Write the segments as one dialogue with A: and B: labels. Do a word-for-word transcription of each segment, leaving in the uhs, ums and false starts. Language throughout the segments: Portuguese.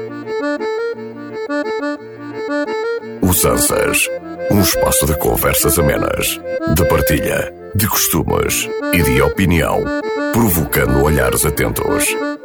A: Usanças, um espaço de conversas amenas, de partilha, de costumes e de opinião, provocando olhares atentos.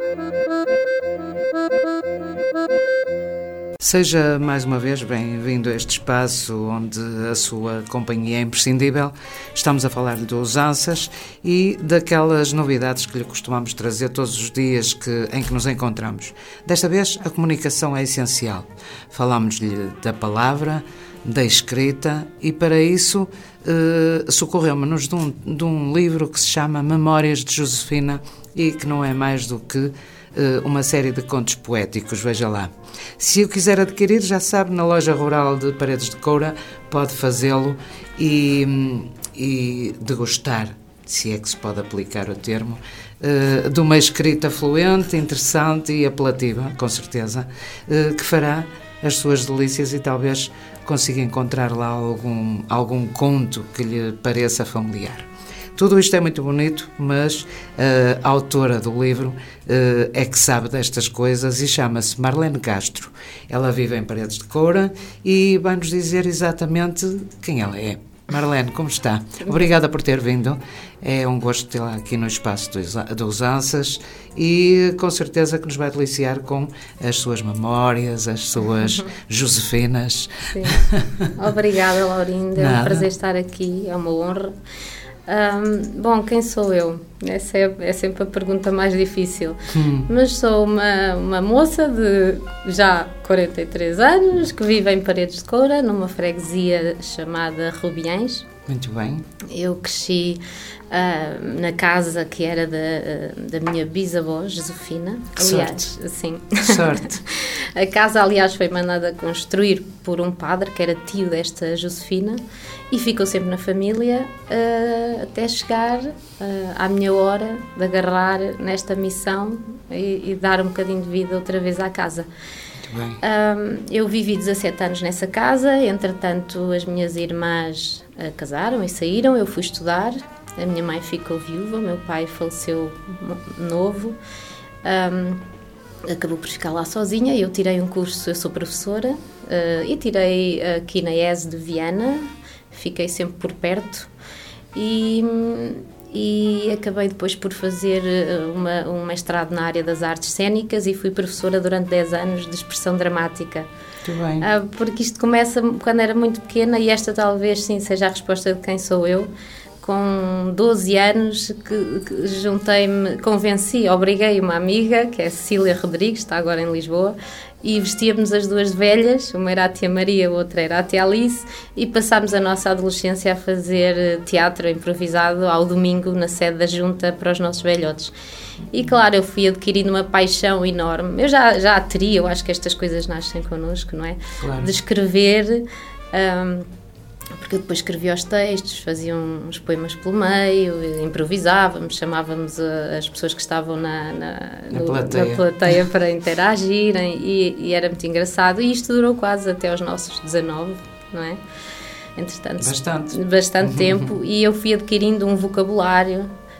B: Seja mais uma vez bem-vindo a este espaço onde a sua companhia é imprescindível. Estamos a falar de usanças e daquelas novidades que lhe costumamos trazer todos os dias que, em que nos encontramos. Desta vez, a comunicação é essencial. Falámos-lhe da palavra, da escrita e, para isso, eh, socorremos-nos de um, de um livro que se chama Memórias de Josefina e que não é mais do que uma série de contos poéticos, veja lá. Se o quiser adquirir, já sabe, na loja rural de Paredes de Coura, pode fazê-lo e, e degustar, se é que se pode aplicar o termo, de uma escrita fluente, interessante e apelativa, com certeza, que fará as suas delícias e talvez consiga encontrar lá algum, algum conto que lhe pareça familiar. Tudo isto é muito bonito, mas uh, a autora do livro uh, é que sabe destas coisas e chama-se Marlene Castro. Ela vive em Paredes de Coura e vai-nos dizer exatamente quem ela é. Marlene, como está? Obrigada por ter vindo. É um gosto tê-la aqui no espaço do Usanças e com certeza que nos vai deliciar com as suas memórias, as suas Josefinas.
C: Sim. Obrigada, Laurinda. É um prazer estar aqui, é uma honra. Um, bom, quem sou eu? Essa é, é sempre a pergunta mais difícil. Hum. Mas sou uma, uma moça de já quarenta e três anos que vive em Paredes de Coura, numa freguesia chamada Rubiães.
B: Muito bem.
C: Eu cresci uh, na casa que era da, uh, da minha bisavó, Josefina.
B: Que
C: aliás,
B: sorte.
C: Assim.
B: Sorte.
C: A casa, aliás, foi mandada construir por um padre que era tio desta Josefina e ficou sempre na família uh, até chegar uh, à minha hora de agarrar nesta missão e, e dar um bocadinho de vida outra vez à casa. Um, eu vivi dezassete anos nessa casa, entretanto as minhas irmãs uh, casaram e saíram, eu fui estudar, a minha mãe ficou viúva, o meu pai faleceu novo, um, acabou por ficar lá sozinha. Eu tirei um curso, eu sou professora, uh, e tirei aqui na E S de Viana, fiquei sempre por perto e... e acabei depois por fazer uma, um mestrado na área das artes cênicas e fui professora durante dez anos de expressão dramática.
B: Muito bem.
C: Ah, porque isto começa quando era muito pequena e esta talvez sim seja a resposta de quem sou eu. Com doze anos que, que juntei-me, convenci, obriguei uma amiga, que é Cecília Rodrigues, está agora em Lisboa, e vestíamos as duas velhas, uma era a tia Maria, a outra era a tia Alice, e passámos a nossa adolescência a fazer teatro improvisado ao domingo na sede da junta para os nossos velhotes. E claro, eu fui adquirindo uma paixão enorme. Eu já, já a teria, eu acho que estas coisas nascem connosco, não é?
B: Claro.
C: De escrever... Um, porque eu depois escrevia os textos, fazia uns poemas pelo meio, improvisávamos, chamávamos a, as pessoas que estavam na, na,
B: na,
C: no,
B: plateia.
C: na plateia para interagirem e, e era muito engraçado. E isto durou quase até aos nossos dezanove, não é? Entretanto,
B: bastante,
C: bastante tempo, e eu fui adquirindo um vocabulário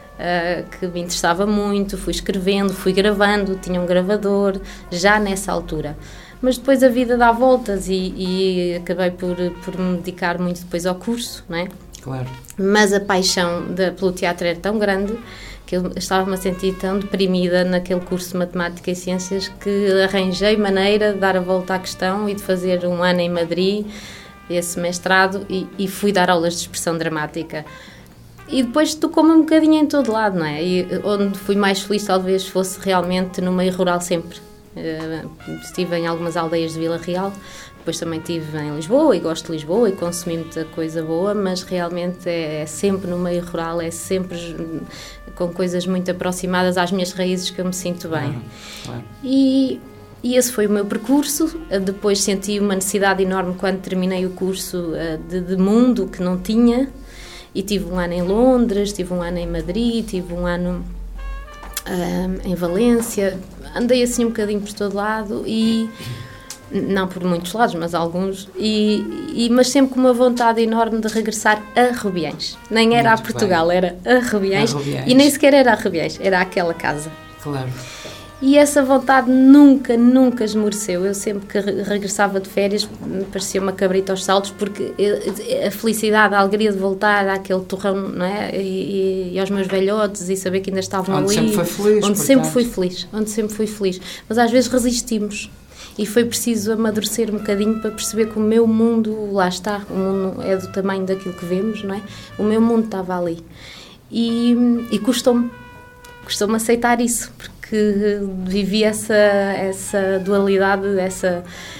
C: uh, que me interessava muito, fui escrevendo, fui gravando, tinha um gravador, já nessa altura. Mas depois a vida dá voltas e, e acabei por, por me dedicar muito depois ao curso, não é?
B: Claro.
C: Mas a paixão de, pelo teatro era tão grande que eu estava-me a sentir tão deprimida naquele curso de Matemática e Ciências que arranjei maneira de dar a volta à questão e de fazer um ano em Madrid, esse mestrado, e, e fui dar aulas de expressão dramática. E depois tocou-me um bocadinho em todo lado, não é? E onde fui mais feliz talvez fosse realmente no meio rural sempre. Uh, estive em algumas aldeias de Vila Real, depois também estive em Lisboa e gosto de Lisboa e consumi muita coisa boa, mas realmente é, é sempre no meio rural, é sempre com coisas muito aproximadas às minhas raízes que eu me sinto bem. Uhum. Claro. E, e esse foi o meu percurso. Depois senti uma necessidade enorme quando terminei o curso uh, de, de mundo que não tinha, e tive um ano em Londres, tive um ano em Madrid, tive um ano uh, em Valência. Andei assim um bocadinho por todo lado e, não por muitos lados, mas alguns, e, e, mas sempre com uma vontade enorme de regressar a Rubiães. Nem era Muito a Portugal, bem. Era a Rubiães, a Rubiães, e nem sequer era a Rubiães, era aquela casa.
B: Claro.
C: E essa vontade nunca, nunca esmoreceu. Eu sempre que regressava de férias parecia uma cabrita aos saltos, porque a felicidade, a alegria de voltar àquele torrão, não é? E, e aos meus velhotes e saber que ainda estavam
B: onde
C: ali.
B: Sempre foi feliz,
C: onde
B: portanto.
C: sempre fui feliz. Onde sempre fui feliz. Mas às vezes resistimos. E foi preciso amadurecer um bocadinho para perceber que o meu mundo, lá está, o mundo é do tamanho daquilo que vemos, não é? O meu mundo estava ali. E, e custou-me, custou-me aceitar isso, porque vivi essa, essa dualidade, essa,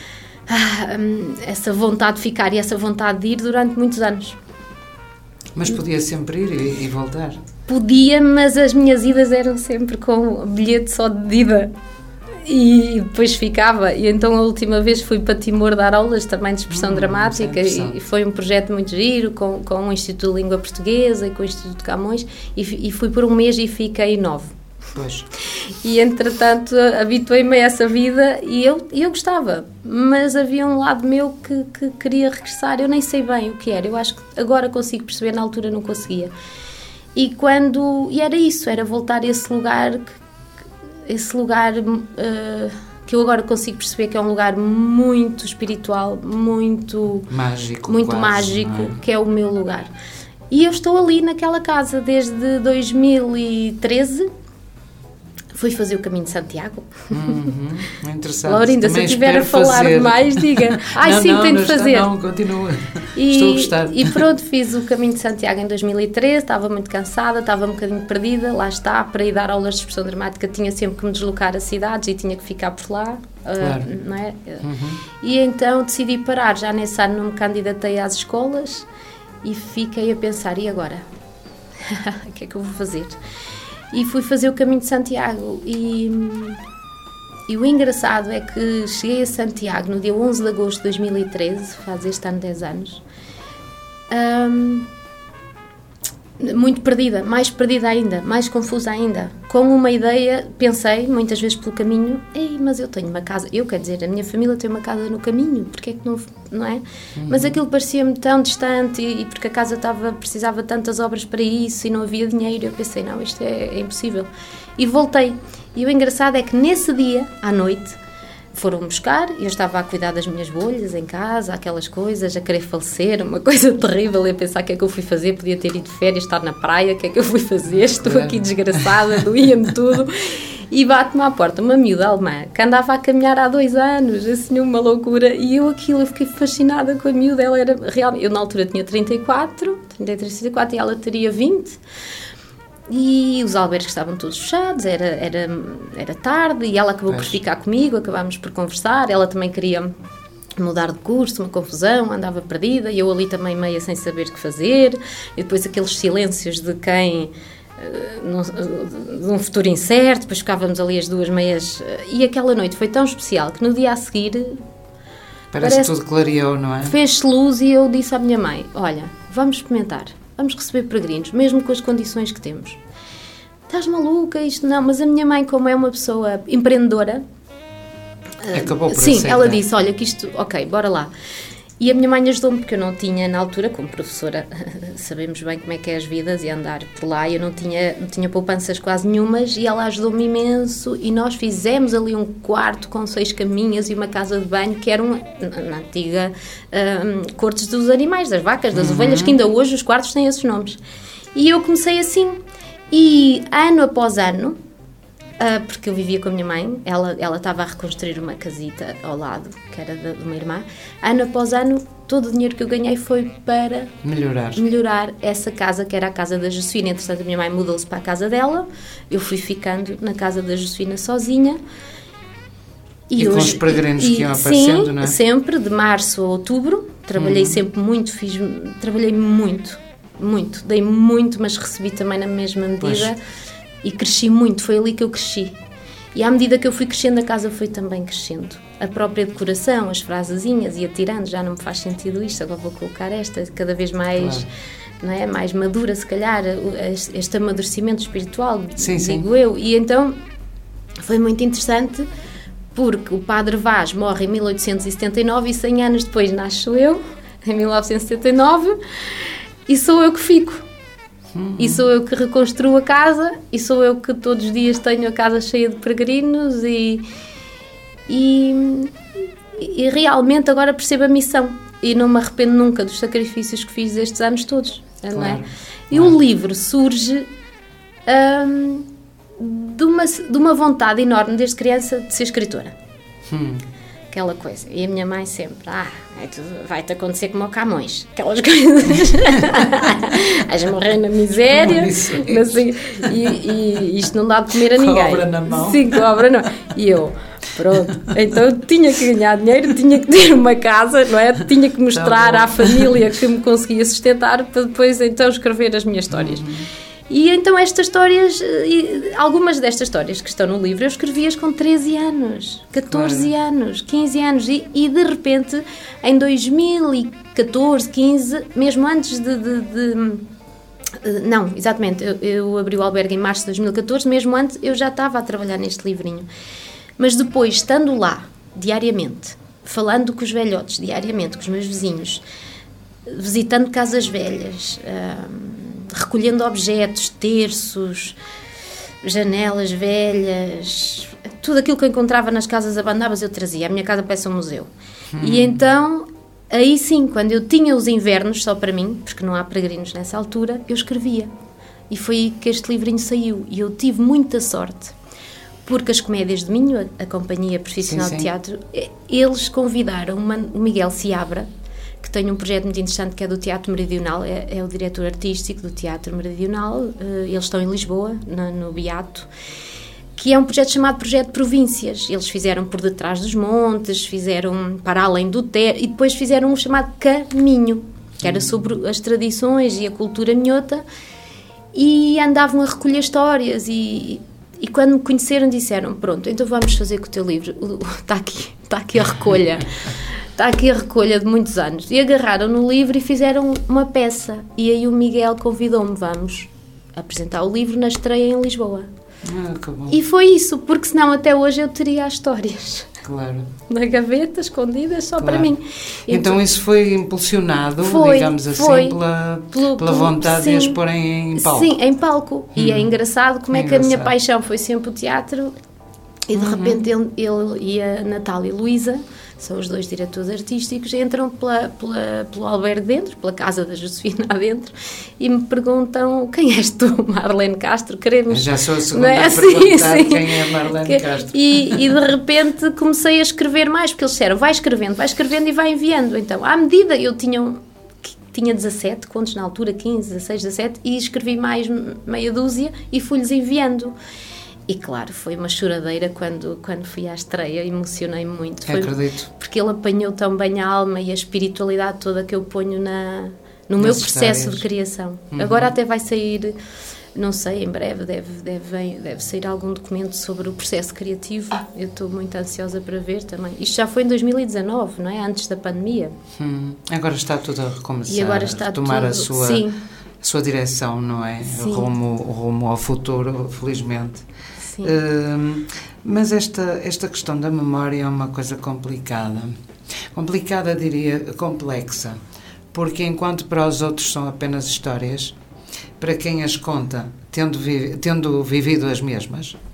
C: essa vontade de ficar e essa vontade de ir durante muitos anos.
B: Mas podia sempre ir e, e voltar?
C: Podia, mas as minhas idas eram sempre com bilhete só de ida. E depois ficava, e então a última vez fui para Timor dar aulas também de expressão hum, dramática, e, e foi um projeto muito giro com, com o Instituto de Língua Portuguesa e com o Instituto de Camões, e, e fui por um mês e fiquei nove.
B: Pois.
C: E entretanto habituei-me a essa vida e eu, eu gostava, mas havia um lado meu que, que queria regressar. Eu nem sei bem o que era, eu acho que agora consigo perceber, na altura não conseguia. E quando, e era isso, era voltar a esse lugar que esse lugar uh, que eu agora consigo perceber que é um lugar muito espiritual, muito
B: mágico,
C: muito
B: quase,
C: mágico,
B: é?
C: Que é o meu lugar. E eu estou ali naquela casa desde dois mil e treze. Fui fazer o Caminho de Santiago.
B: Uhum, interessante.
C: Laurinda, se eu estiver a falar
B: fazer.
C: mais, diga. Ai,
B: não,
C: sim,
B: não,
C: tenho de
B: está,
C: fazer.
B: Não, continua.
C: E,
B: Estou a gostar.
C: E pronto, fiz o Caminho de Santiago em dois mil e treze, estava muito cansada, estava um bocadinho perdida, lá está, para ir dar aulas de expressão dramática tinha sempre que me deslocar a cidades e tinha que ficar por lá.
B: Claro.
C: Uh, não é?
B: Uhum.
C: E então decidi parar, já nesse ano não me candidatei às escolas e fiquei a pensar, e agora? O que é que eu vou fazer? E fui fazer o Caminho de Santiago e, e o engraçado é que cheguei a Santiago no dia onze de agosto de dois mil e treze, faz este ano dez anos, um, muito perdida, mais perdida ainda, mais confusa ainda, com uma ideia, pensei muitas vezes pelo caminho, ei, mas eu tenho uma casa, eu quero dizer, a minha família tem uma casa no caminho, porque é que não, não é? Uhum. Mas aquilo parecia-me tão distante e, e porque a casa estava, precisava de tantas obras para isso e não havia dinheiro, eu pensei, não, isto é, é impossível. E voltei. E o engraçado é que nesse dia, à noite, foram-me buscar, eu estava a cuidar das minhas bolhas em casa, aquelas coisas, a querer falecer, uma coisa terrível, eu a pensar o que é que eu fui fazer, podia ter ido de férias, estar na praia, o que é que eu fui fazer, estou aqui desgraçada, doía-me tudo, e bate-me à porta uma miúda alemã, que andava a caminhar há dois anos, assim, uma loucura, e eu aquilo, eu fiquei fascinada com a miúda, ela era realmente, eu na altura tinha trinta e quatro, trinta e três, trinta e quatro, e ela teria vinte, e os albergues estavam todos fechados, era, era, era tarde, e ela acabou Mas... por ficar comigo, acabámos por conversar, ela também queria mudar de curso, uma confusão, andava perdida, e eu ali também meia sem saber o que fazer, e depois aqueles silêncios de quem... de um futuro incerto, depois ficávamos ali as duas meias, e aquela noite foi tão especial que no dia a seguir...
B: Parece, parece que tudo clareou, não é?
C: Fez-se luz e eu disse à minha mãe, olha, vamos experimentar. Vamos receber peregrinos, mesmo com as condições que temos. Estás maluca? Isto não. Mas a minha mãe, como é uma pessoa empreendedora...
B: Acabou por
C: Sim,
B: aceitar.
C: Ela disse, olha, que isto... Ok, bora lá. E a minha mãe ajudou-me, porque eu não tinha, na altura, como professora, sabemos bem como é que é as vidas e andar por lá, eu não tinha, não tinha poupanças quase nenhumas, e ela ajudou-me imenso, e nós fizemos ali um quarto com seis caminhas e uma casa de banho, que eram na antiga um, cortes dos animais, das vacas, das uhum. ovelhas, que ainda hoje os quartos têm esses nomes. E eu comecei assim, e ano após ano, Uh, porque eu vivia com a minha mãe, ela, ela estava a reconstruir uma casita ao lado, que era de, de uma irmã. Ano após ano, todo o dinheiro que eu ganhei foi para
B: melhorar.
C: melhorar essa casa, que era a casa da Josefina. Entretanto, a minha mãe mudou-se para a casa dela, eu fui ficando na casa da Josefina sozinha.
B: E, e hoje, com os peregrinos e, que iam aparecendo,
C: sim,
B: não é? Sempre,
C: de março a outubro. Trabalhei uhum. sempre muito, fiz, trabalhei muito, muito. Dei muito, mas recebi também na mesma medida. Pois. E cresci muito, foi ali que eu cresci. E à medida que eu fui crescendo, a casa foi também crescendo. A própria decoração, as frasezinhas, ia tirando, já não me faz sentido isto, agora vou colocar esta, cada vez mais, claro. Não é? Mais madura, se calhar, este amadurecimento espiritual,
B: sim,
C: digo
B: sim.
C: eu. E então, foi muito interessante, porque o Padre Vaz morre em mil oitocentos e setenta e nove e cem anos depois nasço eu, em mil novecentos e setenta e nove, e sou eu que fico. Uhum. E sou eu que reconstruo a casa, e sou eu que todos os dias tenho a casa cheia de peregrinos e, e, e realmente agora percebo a missão e não me arrependo nunca dos sacrifícios que fiz estes anos todos. Claro, não é? E claro. O livro surge hum, de, uma, de uma vontade enorme desde criança de ser escritora. Hum. Aquela coisa. E a minha mãe sempre, ah, vai-te acontecer como o Camões. Aquelas coisas. Vais morrer na miséria. Assim, e, e isto não dá de comer a ninguém.
B: Cobra na mão.
C: Sim, cobra na mão. E eu, pronto. Então tinha que ganhar dinheiro, tinha que ter uma casa, não é? Tinha que mostrar tá à família que me conseguia sustentar para depois então escrever as minhas histórias. Uhum. E então estas histórias, algumas destas histórias que estão no livro, eu escrevi-as com treze anos, catorze claro. anos, quinze anos e, e de repente em dois mil e catorze, quinze, mesmo antes de... de, de não, exatamente, eu, eu abri o albergue em março de dois mil e catorze, mesmo antes eu já estava a trabalhar neste livrinho. Mas depois, estando lá, diariamente, falando com os velhotes, diariamente, com os meus vizinhos, visitando casas velhas... Hum, recolhendo objetos, terços, janelas velhas, tudo aquilo que eu encontrava nas casas abandonadas eu trazia. A minha casa parece um museu. Hum. E então, aí sim, quando eu tinha os invernos só para mim, porque não há peregrinos nessa altura, eu escrevia. E foi aí que este livrinho saiu. E eu tive muita sorte, porque as Comédias de Minho, a, a companhia profissional sim, sim. de teatro, eles convidaram uma, o Miguel Seabra, que tem um projeto muito interessante que é do Teatro Meridional, é, é o diretor artístico do Teatro Meridional, uh, eles estão em Lisboa, no, no Beato, que é um projeto chamado Projeto Províncias. Eles fizeram Por Detrás dos Montes, fizeram Para Além do Tejo e depois fizeram um chamado Caminho, que era sobre as tradições e a cultura minhota, e andavam a recolher histórias e... E quando me conheceram disseram, pronto, então vamos fazer com o teu livro, está aqui, está aqui a recolha, está aqui a recolha de muitos anos. E agarraram no livro e fizeram uma peça. E aí o Miguel convidou-me, vamos apresentar o livro na estreia em Lisboa.
B: Ah, que bom.
C: E foi isso, porque senão até hoje eu teria as histórias.
B: Claro.
C: Na gaveta, escondidas, só claro. para mim.
B: Então, então isso foi impulsionado, foi, digamos assim, foi. pela, pelo, pela vontade sim. de as porem em palco.
C: Sim, em palco. Hum. E é engraçado como é, é que engraçado. A minha paixão foi sempre o teatro e de uhum. repente ele, ele e a Natália e Luísa, são os dois diretores artísticos, entram pela, pela, pelo albergue dentro, pela casa da Josefina adentro, e me perguntam, quem és tu, Marlene Castro? Queremos...
B: Já sou a segunda é? a perguntar sim, sim. quem é Marlene que, Castro.
C: E, e de repente comecei a escrever mais, porque eles disseram, vai escrevendo, vai escrevendo e vai enviando. Então, à medida, eu tinha, tinha dezassete contos na altura, quinze, dezasseis, dezassete, e escrevi mais meia dúzia e fui-lhes enviando. E claro, foi uma choradeira quando, quando fui à estreia, emocionei-me muito. Foi
B: acredito.
C: Porque ele apanhou tão bem a alma e a espiritualidade toda que eu ponho na, no meu processo histórias. de criação. Uhum. Agora até vai sair, não sei, em breve deve, deve, deve sair algum documento sobre o processo criativo. Eu estou muito ansiosa para ver também. Isto já foi em dois mil e dezanove, não é? Antes da pandemia.
B: Hum. Agora está tudo a recomeçar,
C: e agora está
B: a tomar
C: tudo,
B: a sua...
C: Sim.
B: a sua direção, não é? Rumo, rumo ao futuro, felizmente.
C: Sim.
B: Uh, mas esta, esta questão da memória é uma coisa complicada. Complicada, diria, complexa. Porque enquanto para os outros são apenas histórias, para quem as conta, tendo, vi, tendo vivido as mesmas, uh,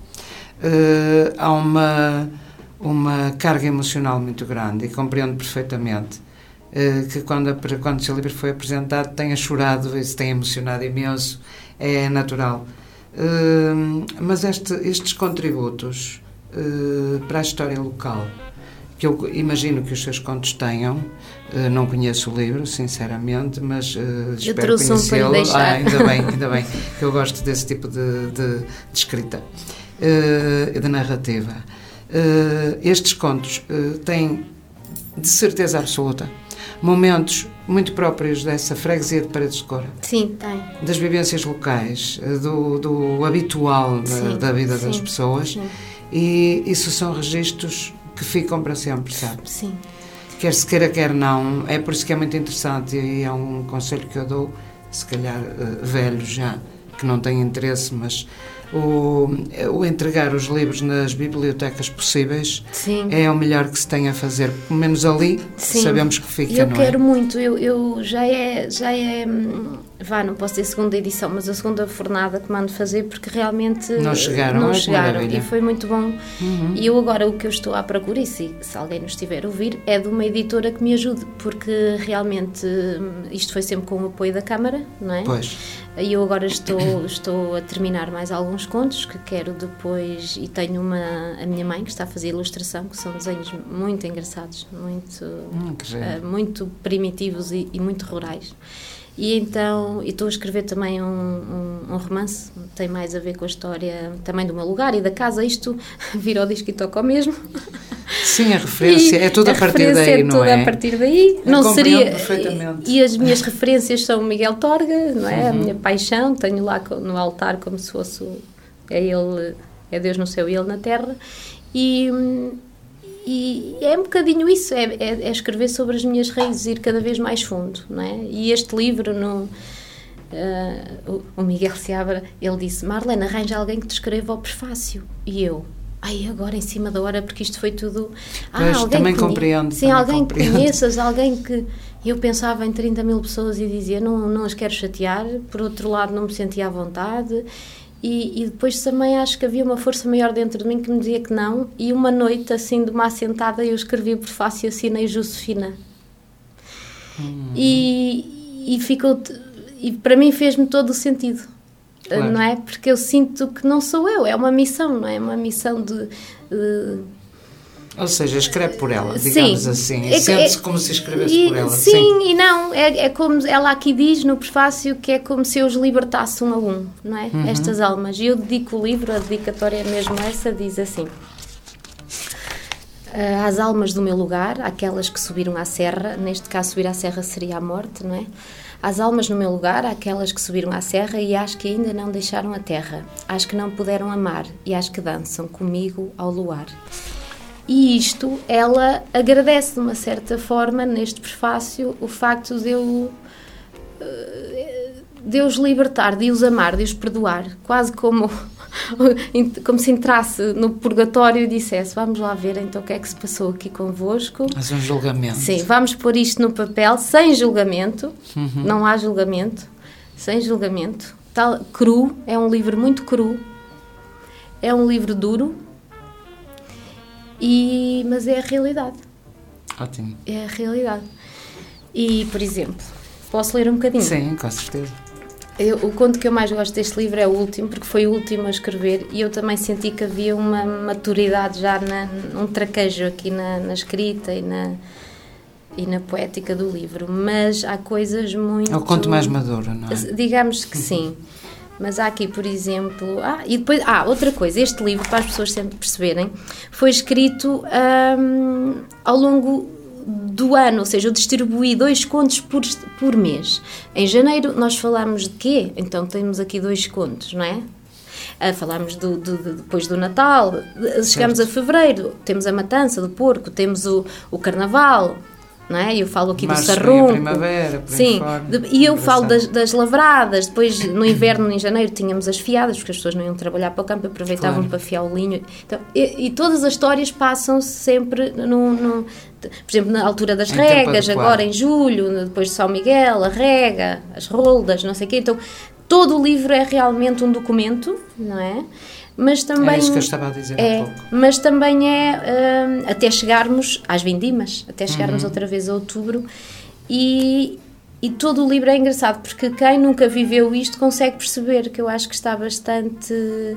B: há uma, uma carga emocional muito grande, e compreendo perfeitamente que quando, a, quando o seu livro foi apresentado tenha chorado e se tenha emocionado imenso, é natural. Uh, mas este, estes contributos uh, para a história local, que eu imagino que os seus contos tenham, uh, não conheço o livro, sinceramente, mas uh, espero conhecê-lo.
C: Um
B: ah, ainda bem, ainda bem, que eu gosto desse tipo de, de, de escrita, uh, de narrativa. Uh, estes contos uh, têm, de certeza absoluta, momentos muito próprios dessa freguesia de Paredes de Cora.
C: Sim, tem.
B: Das vivências locais, do, do habitual sim, da, da vida sim, das pessoas. Sim. E isso são registros que ficam para sempre, sabe?
C: Sim.
B: Quer se queira, quer não. É por isso que é muito interessante e é um conselho que eu dou, se calhar uh, velho já, que não tem interesse, mas o, o entregar os livros nas bibliotecas possíveis.
C: Sim.
B: É o melhor que se tem a fazer, pelo menos ali. Sim. Sabemos que fica,
C: eu
B: não
C: quero
B: é?
C: muito, eu, eu já é, já é, vá, não posso dizer segunda edição, mas a segunda fornada que mando fazer, porque realmente
B: não chegaram,
C: não
B: é
C: chegaram
B: maravilha.
C: E foi muito bom.
B: Uhum.
C: E eu agora o que eu estou à procura, e se, se alguém nos estiver a ouvir, é de uma editora que me ajude, porque realmente isto foi sempre com o apoio da Câmara, não é?
B: Pois.
C: E eu agora estou, estou a terminar mais alguns contos que quero depois, e tenho uma, a minha mãe que está a fazer ilustração, que são desenhos muito engraçados, muito,
B: hum,
C: uh, muito primitivos e, e muito rurais. E então, e estou a escrever também um, um, um romance, tem mais a ver com a história também do meu lugar e da casa, isto vira o disco e toca ao mesmo.
B: Sim, a referência, e é tudo a, a partir daí,
C: é
B: não é?
C: É tudo a partir daí.
B: Eu
C: não seria,
B: perfeitamente.
C: E, e as minhas referências são o Miguel Torga, não é? Uhum. A minha paixão, tenho lá no altar como se fosse, é ele, é Deus no céu e ele na terra, e... E é um bocadinho isso, é, é, é escrever sobre as minhas raízes, ir cada vez mais fundo, não é? E este livro, no, uh, o, o Miguel Seabra, ele disse, Marlene, arranja alguém que te escreva o prefácio. E eu, ai, agora em cima da hora, porque isto foi tudo... Ah,
B: pois,
C: alguém
B: também
C: que
B: compreendo.
C: Sim,
B: também
C: alguém
B: compreendo.
C: que conheças, alguém que... Eu pensava em trinta mil pessoas e dizia, não, não as quero chatear, por outro lado não me sentia à vontade... E, e depois também acho que havia uma força maior dentro de mim que me dizia que não, e uma noite assim de uma assentada eu escrevi o prefácio e assinei Josefina. Hum. E, e ficou, e para mim fez-me todo o sentido, claro. Não é? Porque eu sinto que não sou eu, é uma missão, não é? Uma missão de... de
B: Ou seja, escreve por ela, digamos sim, assim, e é, sente-se é, como se escrevesse
C: e,
B: por ela.
C: Sim, sim. E não, é, é como ela aqui diz no prefácio que é como se eu os libertasse um a um, não é? Uhum. Estas almas. E eu dedico o livro, a dedicatória é mesmo essa, diz assim: às almas do meu lugar, aquelas que subiram à serra, neste caso subir à serra seria a morte, não é? Às almas no meu lugar, aquelas que subiram à serra e às que ainda não deixaram a terra, às que não puderam amar e às que dançam comigo ao luar. E isto, ela agradece de uma certa forma, neste prefácio, o facto de eu, de eu os libertar, de os amar, de os perdoar, quase como, como se entrasse no purgatório e dissesse, vamos lá ver então o que é que se passou aqui convosco.
B: Mas um julgamento.
C: Sim, vamos pôr isto no papel, sem julgamento,
B: uhum.
C: Não há julgamento, sem julgamento. Tal, cru, é um livro muito cru, é um livro duro, E, mas é a realidade.
B: Ótimo.
C: É a realidade. E, por exemplo, posso ler um bocadinho?
B: Sim, com certeza.
C: Eu, o conto que eu mais gosto deste livro é o último, porque foi o último a escrever e eu também senti que havia uma maturidade já, na, um traquejo aqui na, na escrita e na, e na poética do livro. Mas há coisas muito...
B: É o conto mais maduro, não é?
C: Digamos que sim. Mas há aqui, por exemplo... Ah, e depois... Ah, outra coisa. Este livro, para as pessoas sempre perceberem, foi escrito hum, ao longo do ano. Ou seja, eu distribuí dois contos por, por mês. Em janeiro, nós falamos de quê? Então, temos aqui dois contos, não é? Ah, falámos do, do, do, depois do Natal. Chegamos certo. A fevereiro. Temos a matança do porco. Temos o, o Carnaval... Não é? Eu falo aqui
B: Março
C: do sarrunco,
B: primavera, por
C: sim, de, e eu falo das,
B: das
C: das lavradas. Depois no inverno, em janeiro, tínhamos as fiadas, porque as pessoas não iam trabalhar para o campo, aproveitavam claro. Para fiar o linho. Então, e, e todas as histórias passam-se sempre no, no, por exemplo, na altura das em regas, agora em julho, depois de São Miguel, a rega, as roldas, não sei o quê. Então todo o livro é realmente um documento, não é? Mas também
B: é isso que eu estava a dizer
C: é,
B: há pouco.
C: Mas também é uh, até chegarmos às vindimas, até chegarmos uhum. outra vez a outubro, e, e todo o livro é engraçado, porque quem nunca viveu isto consegue perceber que eu acho que está bastante uh,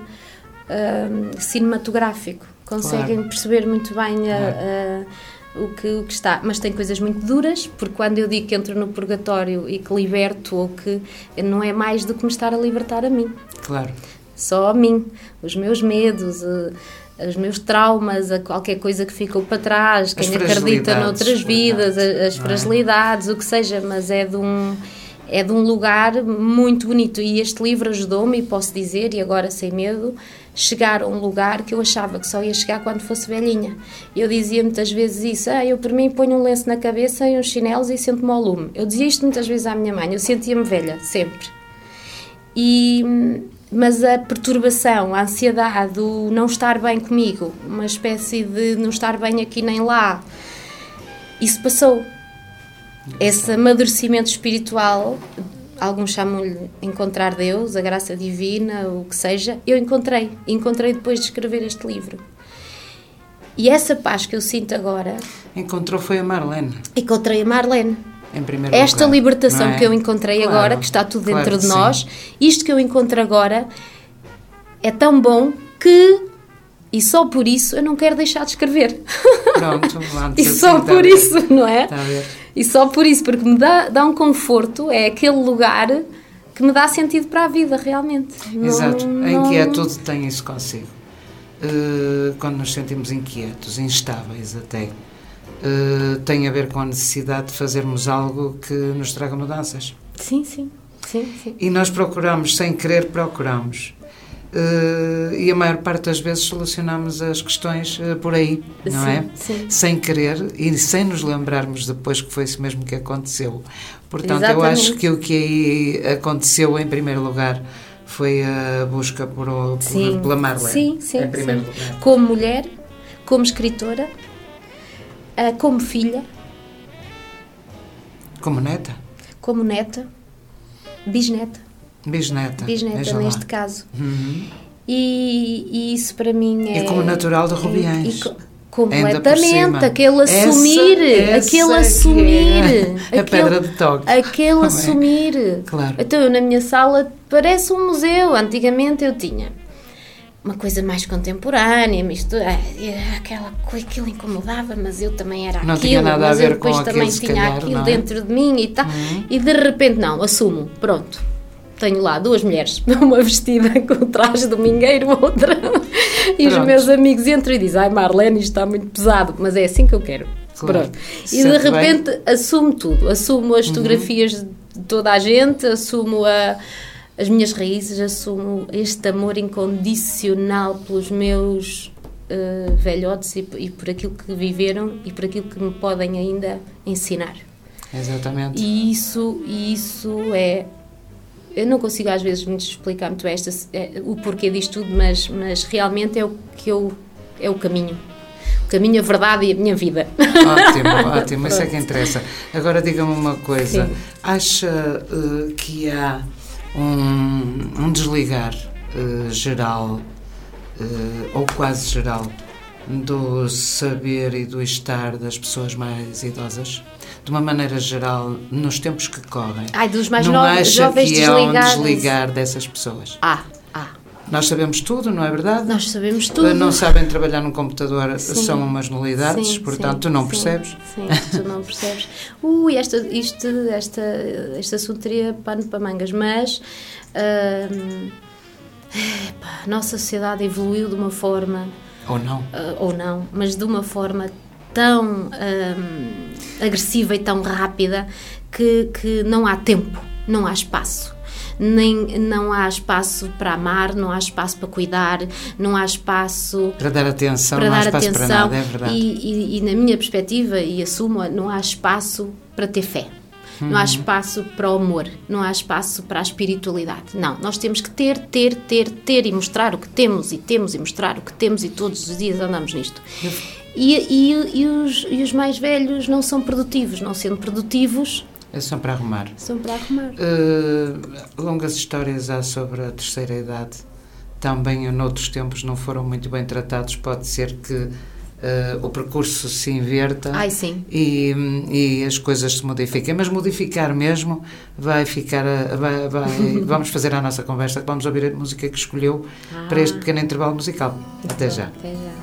C: cinematográfico, conseguem claro. Perceber muito bem a, a, o, que, o que está, mas tem coisas muito duras, porque quando eu digo que entro no purgatório e que liberto, ou que não é mais do que me estar a libertar a mim.
B: Claro.
C: Só a mim, os meus medos, os meus traumas, a qualquer coisa que ficou para trás, quem acredita noutras vidas, as fragilidades, o que seja, mas é de um, é de um lugar muito bonito. E este livro ajudou-me, e posso dizer, e agora sem medo, chegar a um lugar que eu achava que só ia chegar quando fosse velhinha. Eu dizia muitas vezes isso, ah, eu por mim ponho um lenço na cabeça e uns chinelos e sento-me ao lume. Eu dizia isto muitas vezes à minha mãe, eu sentia-me velha, sempre. E, mas a perturbação, a ansiedade, o não estar bem comigo, uma espécie de não estar bem aqui nem lá, isso passou. Esse amadurecimento espiritual, alguns chamam-lhe encontrar Deus, a graça divina, o que seja, eu encontrei. Encontrei depois de escrever este livro. E essa paz que eu sinto agora...
B: Encontrou foi a Marlene.
C: Encontrei a Marlene.
B: Em primeiro
C: Esta
B: lugar,
C: libertação
B: é?
C: que eu encontrei
B: Claro,
C: agora, que está tudo dentro
B: claro
C: de
B: que
C: nós,
B: sim.
C: isto que eu encontro agora é tão bom que, e só por isso, eu não quero deixar de escrever.
B: Pronto,
C: E
B: assim,
C: só
B: tá
C: por
B: a ver.
C: isso, não é?
B: Tá a ver.
C: E só por isso, porque me dá, dá um conforto, é aquele lugar que me dá sentido para a vida, realmente. Não-
B: Exato, a
C: não-
B: inquietude tem isso consigo. Uh, quando nos sentimos inquietos, instáveis até, uh, tem a ver com a necessidade de fazermos algo que nos traga mudanças.
C: Sim, sim, sim, sim.
B: E nós procuramos, sem querer, procuramos. Uh, e a maior parte das vezes solucionamos as questões uh, por aí, não
C: Sim,
B: é?
C: sim.
B: Sem querer e sem nos lembrarmos depois que foi isso mesmo que aconteceu. Portanto, eu
C: Exatamente.
B: acho que o que aí aconteceu em primeiro lugar foi a busca por, o- por-
C: Sim,
B: pela Marlene.
C: sim, sim,
B: em primeiro
C: sim.
B: lugar.
C: Como mulher, como escritora, ah, como filha,
B: Como neta?
C: como neta, bisneta,
B: Bisneta.
C: bisneta
B: veja lá.
C: neste caso.
B: Uhum.
C: E, e isso para mim é...
B: E como natural de
C: é-
B: Rubiães.
C: e co-
B: Ainda por
C: completamente,
B: cima.
C: aquele
B: Essa-
C: assumir,
B: essa
C: aquele
B: que é
C: assumir,
B: a
C: aquele,
B: pedra de toque.
C: aquele
B: Não é?
C: assumir.
B: Claro.
C: Então eu na minha sala parece um museu, antigamente eu tinha uma coisa mais contemporânea, misto, ah, aquela coisa, aquilo incomodava, mas eu também era
B: Não
C: aquilo,
B: tinha nada a
C: mas
B: ver
C: eu depois
B: com
C: também
B: aquilo, se
C: tinha
B: calhar,
C: aquilo
B: não é?
C: dentro de mim e tal,
B: Uhum.
C: e de repente não, assumo, pronto. Tenho lá duas mulheres, uma vestida com o traje de domingueiro, outra. E os
B: Pronto.
C: meus amigos entram e dizem: ai Marlene, isto está muito pesado, mas é assim que eu quero.
B: Claro.
C: Pronto. E
B: Sente
C: de repente assumo tudo. Assumo as
B: Uhum.
C: fotografias de toda a gente, assumo a, as minhas raízes, assumo este amor incondicional pelos meus uh, velhotes e, e por aquilo que viveram e por aquilo que me podem ainda ensinar.
B: Exatamente.
C: E isso, e isso é... Eu não consigo às vezes muito explicar muito esta, é, o porquê disto tudo, mas, mas realmente é o que eu, é o caminho. O caminho, a verdade e a minha vida.
B: Ótimo, ótimo, isso é que interessa. Agora diga-me uma coisa,
C: Sim.
B: acha uh, que há um, um desligar uh, geral, uh, ou quase geral, do saber e do estar das pessoas mais idosas? De uma maneira geral, nos tempos que correm.
C: Ai, dos mais
B: não
C: novos,
B: acha
C: jovens
B: que é um
C: desligados.
B: desligar dessas pessoas?
C: Ah, ah.
B: Nós sabemos tudo, não é verdade?
C: Nós sabemos tudo.
B: Não sabem trabalhar num computador,
C: Sim.
B: são umas nulidades,
C: Sim,
B: portanto,
C: sim,
B: tu não
C: sim,
B: percebes.
C: Sim, tu não percebes. Ui, esta, isto, esta, este assunto teria pano para mangas, mas hum, epá, a nossa sociedade evoluiu de uma forma,
B: Ou não?
C: uh, ou não, mas de uma forma tão hum, agressiva e tão rápida que, que não há tempo, não há espaço. Nem, não há espaço para amar, não há espaço para cuidar, não há espaço
B: Para dar atenção,
C: para
B: não há
C: dar
B: espaço
C: atenção
B: para nada, é verdade.
C: e, e, e na minha perspectiva, e assumo, não há espaço para ter fé, não
B: Uhum.
C: há espaço para o amor, não há espaço para a espiritualidade. Não, nós temos que ter, ter, ter, ter e mostrar o que temos e temos e mostrar o que temos e todos os dias andamos nisto. E, e, e, os, e os mais velhos não são produtivos, não sendo produtivos,
B: É só para arrumar.
C: são para arrumar.
B: Uh, longas histórias há sobre a terceira idade. Também, noutros tempos, não foram muito bem tratados. Pode ser que uh, o percurso se inverta.
C: Ai, sim.
B: E, e as coisas se modifiquem. Mas modificar mesmo vai ficar... A, vai, vai, vamos fazer a nossa conversa. Vamos ouvir a música que escolheu
C: Ah.
B: para este pequeno intervalo musical. Até já.
C: Até já.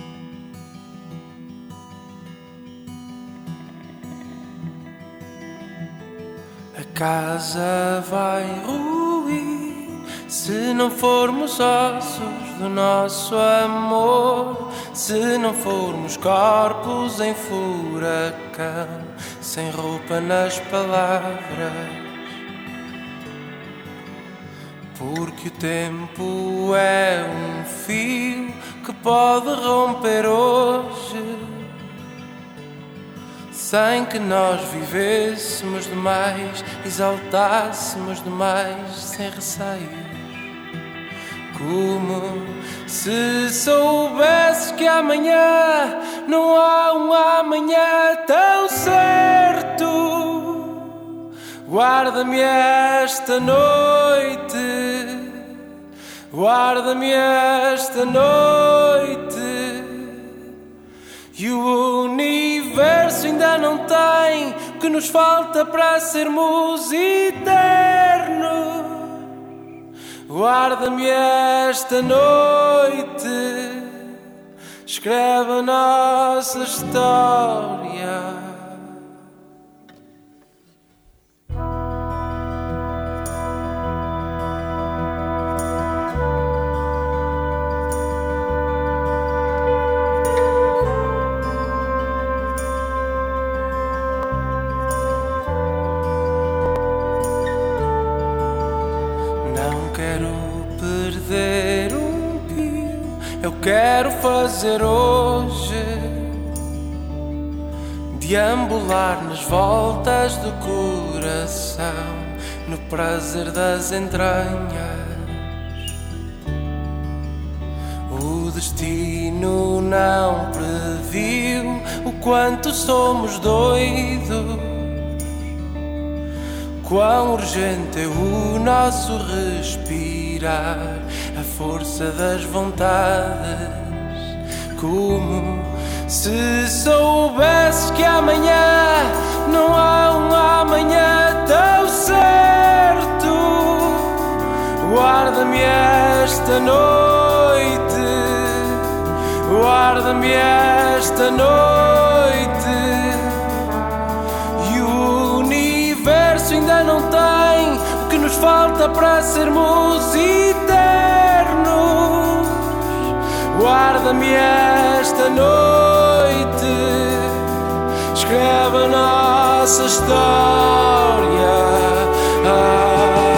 D: A casa vai ruir se não formos ossos do nosso amor, se não formos corpos em furacão, sem roupa nas palavras. Porque o tempo é um fio que pode romper hoje, sem que nós vivêssemos demais, exaltássemos demais, sem receios. Como se soubesses que amanhã não há um amanhã tão certo. Guarda-me esta noite, guarda-me esta noite. E o universo ainda não tem o que nos falta para sermos eternos. Guarda-me esta noite, escreve a nossa história. Quero fazer hoje deambular nas voltas do coração, no prazer das entranhas. O destino não previu o quanto somos doidos, quão urgente é o nosso respirar, a força das vontades. Como se soubesses que amanhã não há um amanhã tão certo. Guarda-me esta noite, guarda-me esta noite. E o universo ainda não tem o que nos falta para sermos eternos. Guarda-me esta noite, escreve a nossa história. Ah.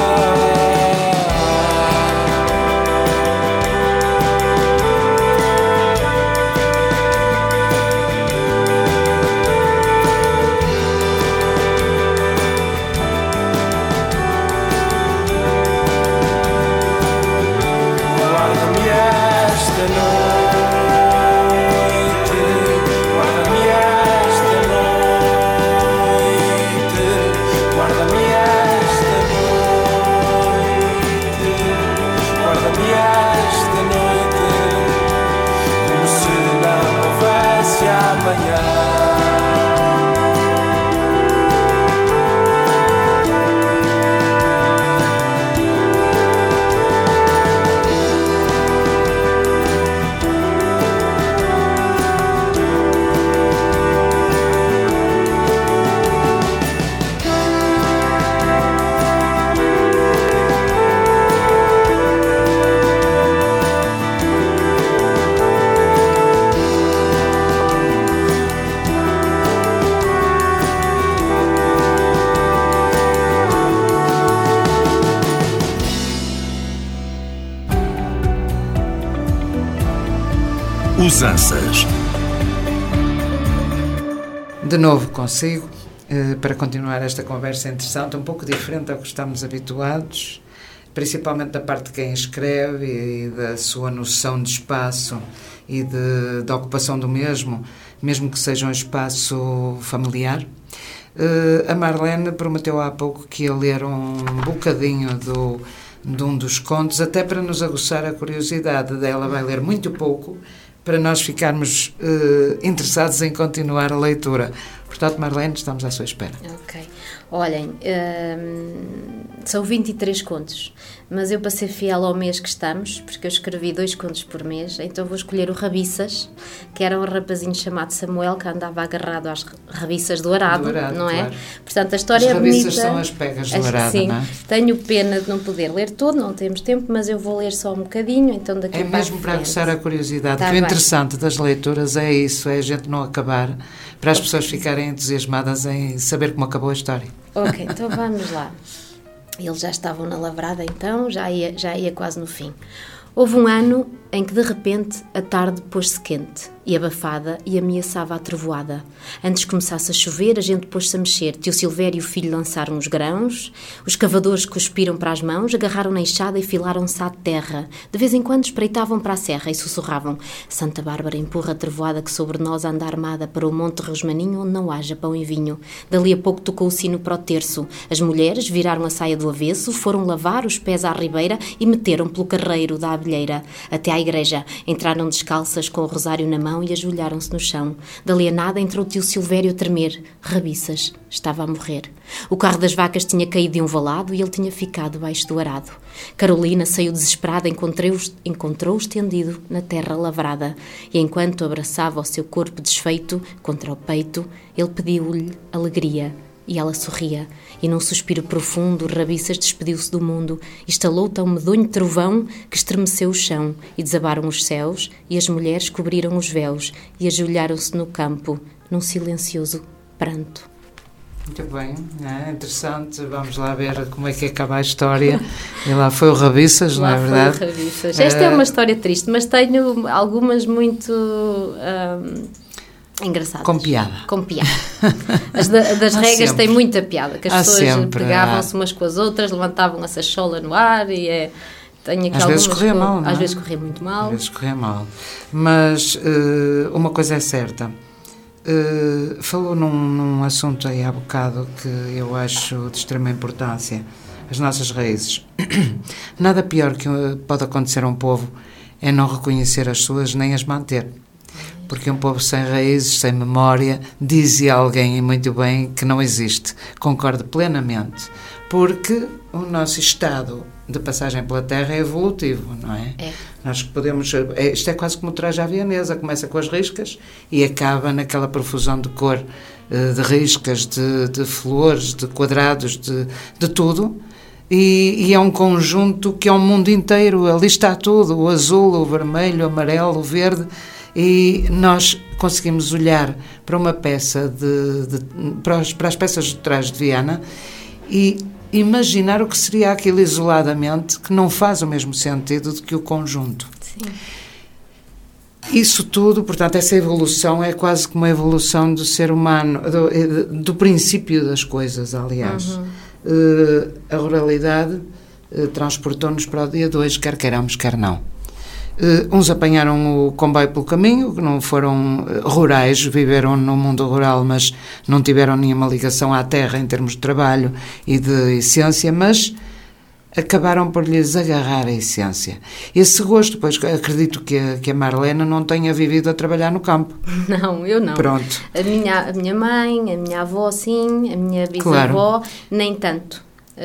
E: Usanças.
B: De novo consigo, para continuar esta conversa interessante, um pouco diferente ao que estamos habituados, principalmente da parte de quem escreve e da sua noção de espaço e de, de ocupação do mesmo, mesmo que seja um espaço familiar. A Marlene prometeu há pouco que ia ler um bocadinho do, de um dos contos, até para nos aguçar a curiosidade dela. Vai ler muito pouco, para nós ficarmos uh, interessados em continuar a leitura. Portanto, Marlene, estamos à sua espera.
C: Ok. Olhem, hum, são vinte e três contos, mas eu, para ser fiel ao mês que estamos, porque eu escrevi dois contos por mês, então vou escolher o Rabiças, que era um rapazinho chamado Samuel, que andava agarrado às rabiças do arado, do arado, não é? Claro. Portanto, a história
B: as
C: é bonita.
B: As rabiças são as pegas do arado,
C: sim,
B: não é?
C: Tenho pena de não poder ler todo, não temos tempo, mas eu vou ler só um bocadinho, então daqui
B: é
C: para
B: mesmo para aguçar a curiosidade,
C: tá
B: que o interessante das leituras é isso, é a gente não acabar, para as pessoas ficarem entusiasmadas em saber como acabou a história.
C: Ok, então vamos lá. Eles já estavam na lavrada, então, já ia, já ia quase no fim. Houve um ano em que de repente a tarde pôs-se quente e abafada e ameaçava a trovoada. Antes que começasse a chover, a gente pôs-se a mexer. Tio Silvério e o filho lançaram os grãos, os cavadores cuspiram para as mãos, agarraram na enxada e filaram-se à terra. De vez em quando espreitavam para a serra e sussurravam: Santa Bárbara empurra a trovoada que sobre nós anda armada para o Monte Rosmaninho onde não haja pão e vinho. Dali a pouco tocou o sino para o terço. As mulheres viraram a saia do avesso, foram lavar os pés à ribeira e meteram pelo carreiro da abelheira. Até à igreja. Entraram descalças com o rosário na mão e ajoelharam-se no chão. Dali a nada entrou tio Silvério a tremer. Rabiças. Estava a morrer. O carro das vacas tinha caído de um valado e ele tinha ficado baixo do arado. Carolina saiu desesperada, encontrou-o encontrou estendido na terra lavrada. E enquanto abraçava o seu corpo desfeito contra o peito, ele pediu-lhe alegria. E ela sorria, e num suspiro profundo, Rabiças despediu-se do mundo, estalou tão medonho trovão que estremeceu o chão, e desabaram os céus, e as mulheres cobriram os véus, e ajoelharam-se no campo, num silencioso pranto.
B: Muito bem, é interessante. Vamos lá ver como é que acaba a história. E lá foi o Rabiças, não é verdade?
C: Foi o Rabiças. Esta é... é uma história triste, mas tenho algumas muito... Hum, engraçadas.
B: Com piada.
C: Com piada. As da, das
B: há
C: regras
B: sempre.
C: têm muita piada, que as
B: Há
C: pessoas
B: sempre,
C: pegavam-se
B: há.
C: umas com as outras, levantavam a sachola no ar e é... Tenho aqui
B: às vezes corria
C: com,
B: mal, não é?
C: Às vezes corria muito mal.
B: Às vezes corria mal. Mas uh, uma coisa é certa. Uh, falou num, num assunto aí há bocado que eu acho de extrema importância. As nossas raízes. Nada pior que pode acontecer a um povo é não reconhecer as suas nem as manter. Porque um povo sem raízes, sem memória, dizia alguém, e muito bem, que não existe. Concordo plenamente. Porque o nosso estado de passagem pela Terra é evolutivo, não é?
C: É.
B: Nós podemos... É, isto é quase como o traje à vienesa. Começa com as riscas e acaba naquela profusão de cor, de riscas, de, de flores, de quadrados, de, de tudo. E, e é um conjunto que é um mundo inteiro. Ali está tudo. O azul, o vermelho, o amarelo, o verde... E nós conseguimos olhar para uma peça, de, de, para, as, para as peças de trás de Viana e imaginar o que seria aquilo isoladamente, que não faz o mesmo sentido do que o conjunto.
C: Sim.
B: Isso tudo, portanto, essa evolução é quase como a evolução do ser humano, do, do princípio das coisas, aliás. Uhum. Uh, a ruralidade uh, transportou-nos para o dia de hoje, quer queiramos, quer não. Uh, uns apanharam o comboio pelo caminho, que não foram uh, rurais, viveram no mundo rural, mas não tiveram nenhuma ligação à terra em termos de trabalho e de essência, mas acabaram por lhes agarrar a essência. Esse gosto, pois acredito que a, que a Marlena não tenha vivido a trabalhar no campo.
C: Não, eu não.
B: Pronto.
C: A minha, a minha mãe, a minha avó, sim, a minha bisavó, claro. Nem tanto.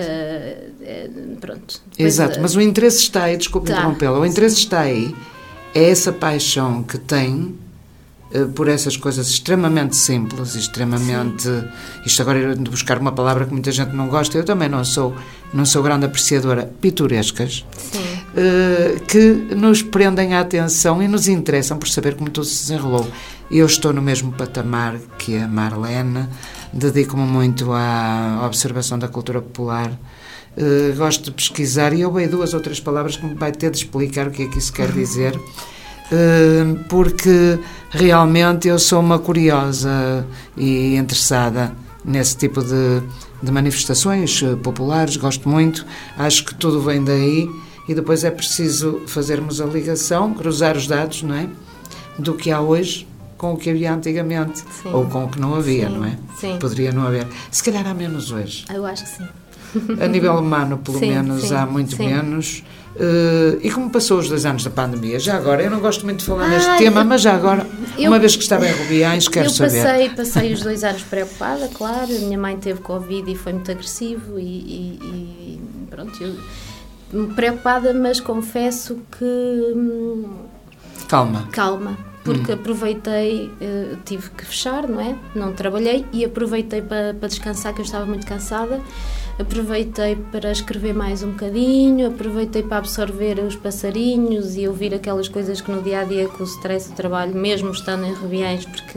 C: Uh, pronto. Depois,
B: exato,
C: uh,
B: mas o interesse está aí, desculpe
C: tá,
B: interrompê-la, o interesse está aí, é essa paixão que tem uh, por essas coisas extremamente simples, extremamente, sim. Isto agora é de buscar uma palavra que muita gente não gosta, eu também não sou, não sou grande apreciadora, pitorescas, uh, que nos prendem a atenção e nos interessam por saber como tudo se desenrolou. Eu estou no mesmo patamar que a Marlene, dedico-me muito à observação da cultura popular, uh, gosto de pesquisar e eu vejo duas ou três palavras que me vai ter de explicar o que é que isso quer dizer, uh, porque realmente eu sou uma curiosa e interessada nesse tipo de, de manifestações populares, gosto muito, acho que tudo vem daí e depois é preciso fazermos a ligação, cruzar os dados, não é? Do que há hoje com o que havia antigamente, sim. Ou com o que não havia, sim, não é?
C: Sim.
B: Poderia não haver. Se calhar há menos hoje.
C: Eu acho que sim.
B: A nível humano, pelo sim, menos, sim, há muito sim. menos. Uh, e como passou os dois anos da pandemia, já agora, eu não gosto muito de falar ah, neste tema, eu, mas já agora, eu, uma vez que estava em Rubiães, quero
C: eu passei,
B: saber.
C: Eu passei os dois anos preocupada, claro, a minha mãe teve Covid e foi muito agressivo e, e, e pronto, eu preocupada, mas confesso que...
B: Calma.
C: Calma. Porque hum. aproveitei, uh, tive que fechar, não é? Não trabalhei e aproveitei para, para descansar, que eu estava muito cansada. Aproveitei para escrever mais um bocadinho, aproveitei para absorver os passarinhos e ouvir aquelas coisas que no dia-a-dia, com o stress do trabalho, mesmo estando em Rubiães, porque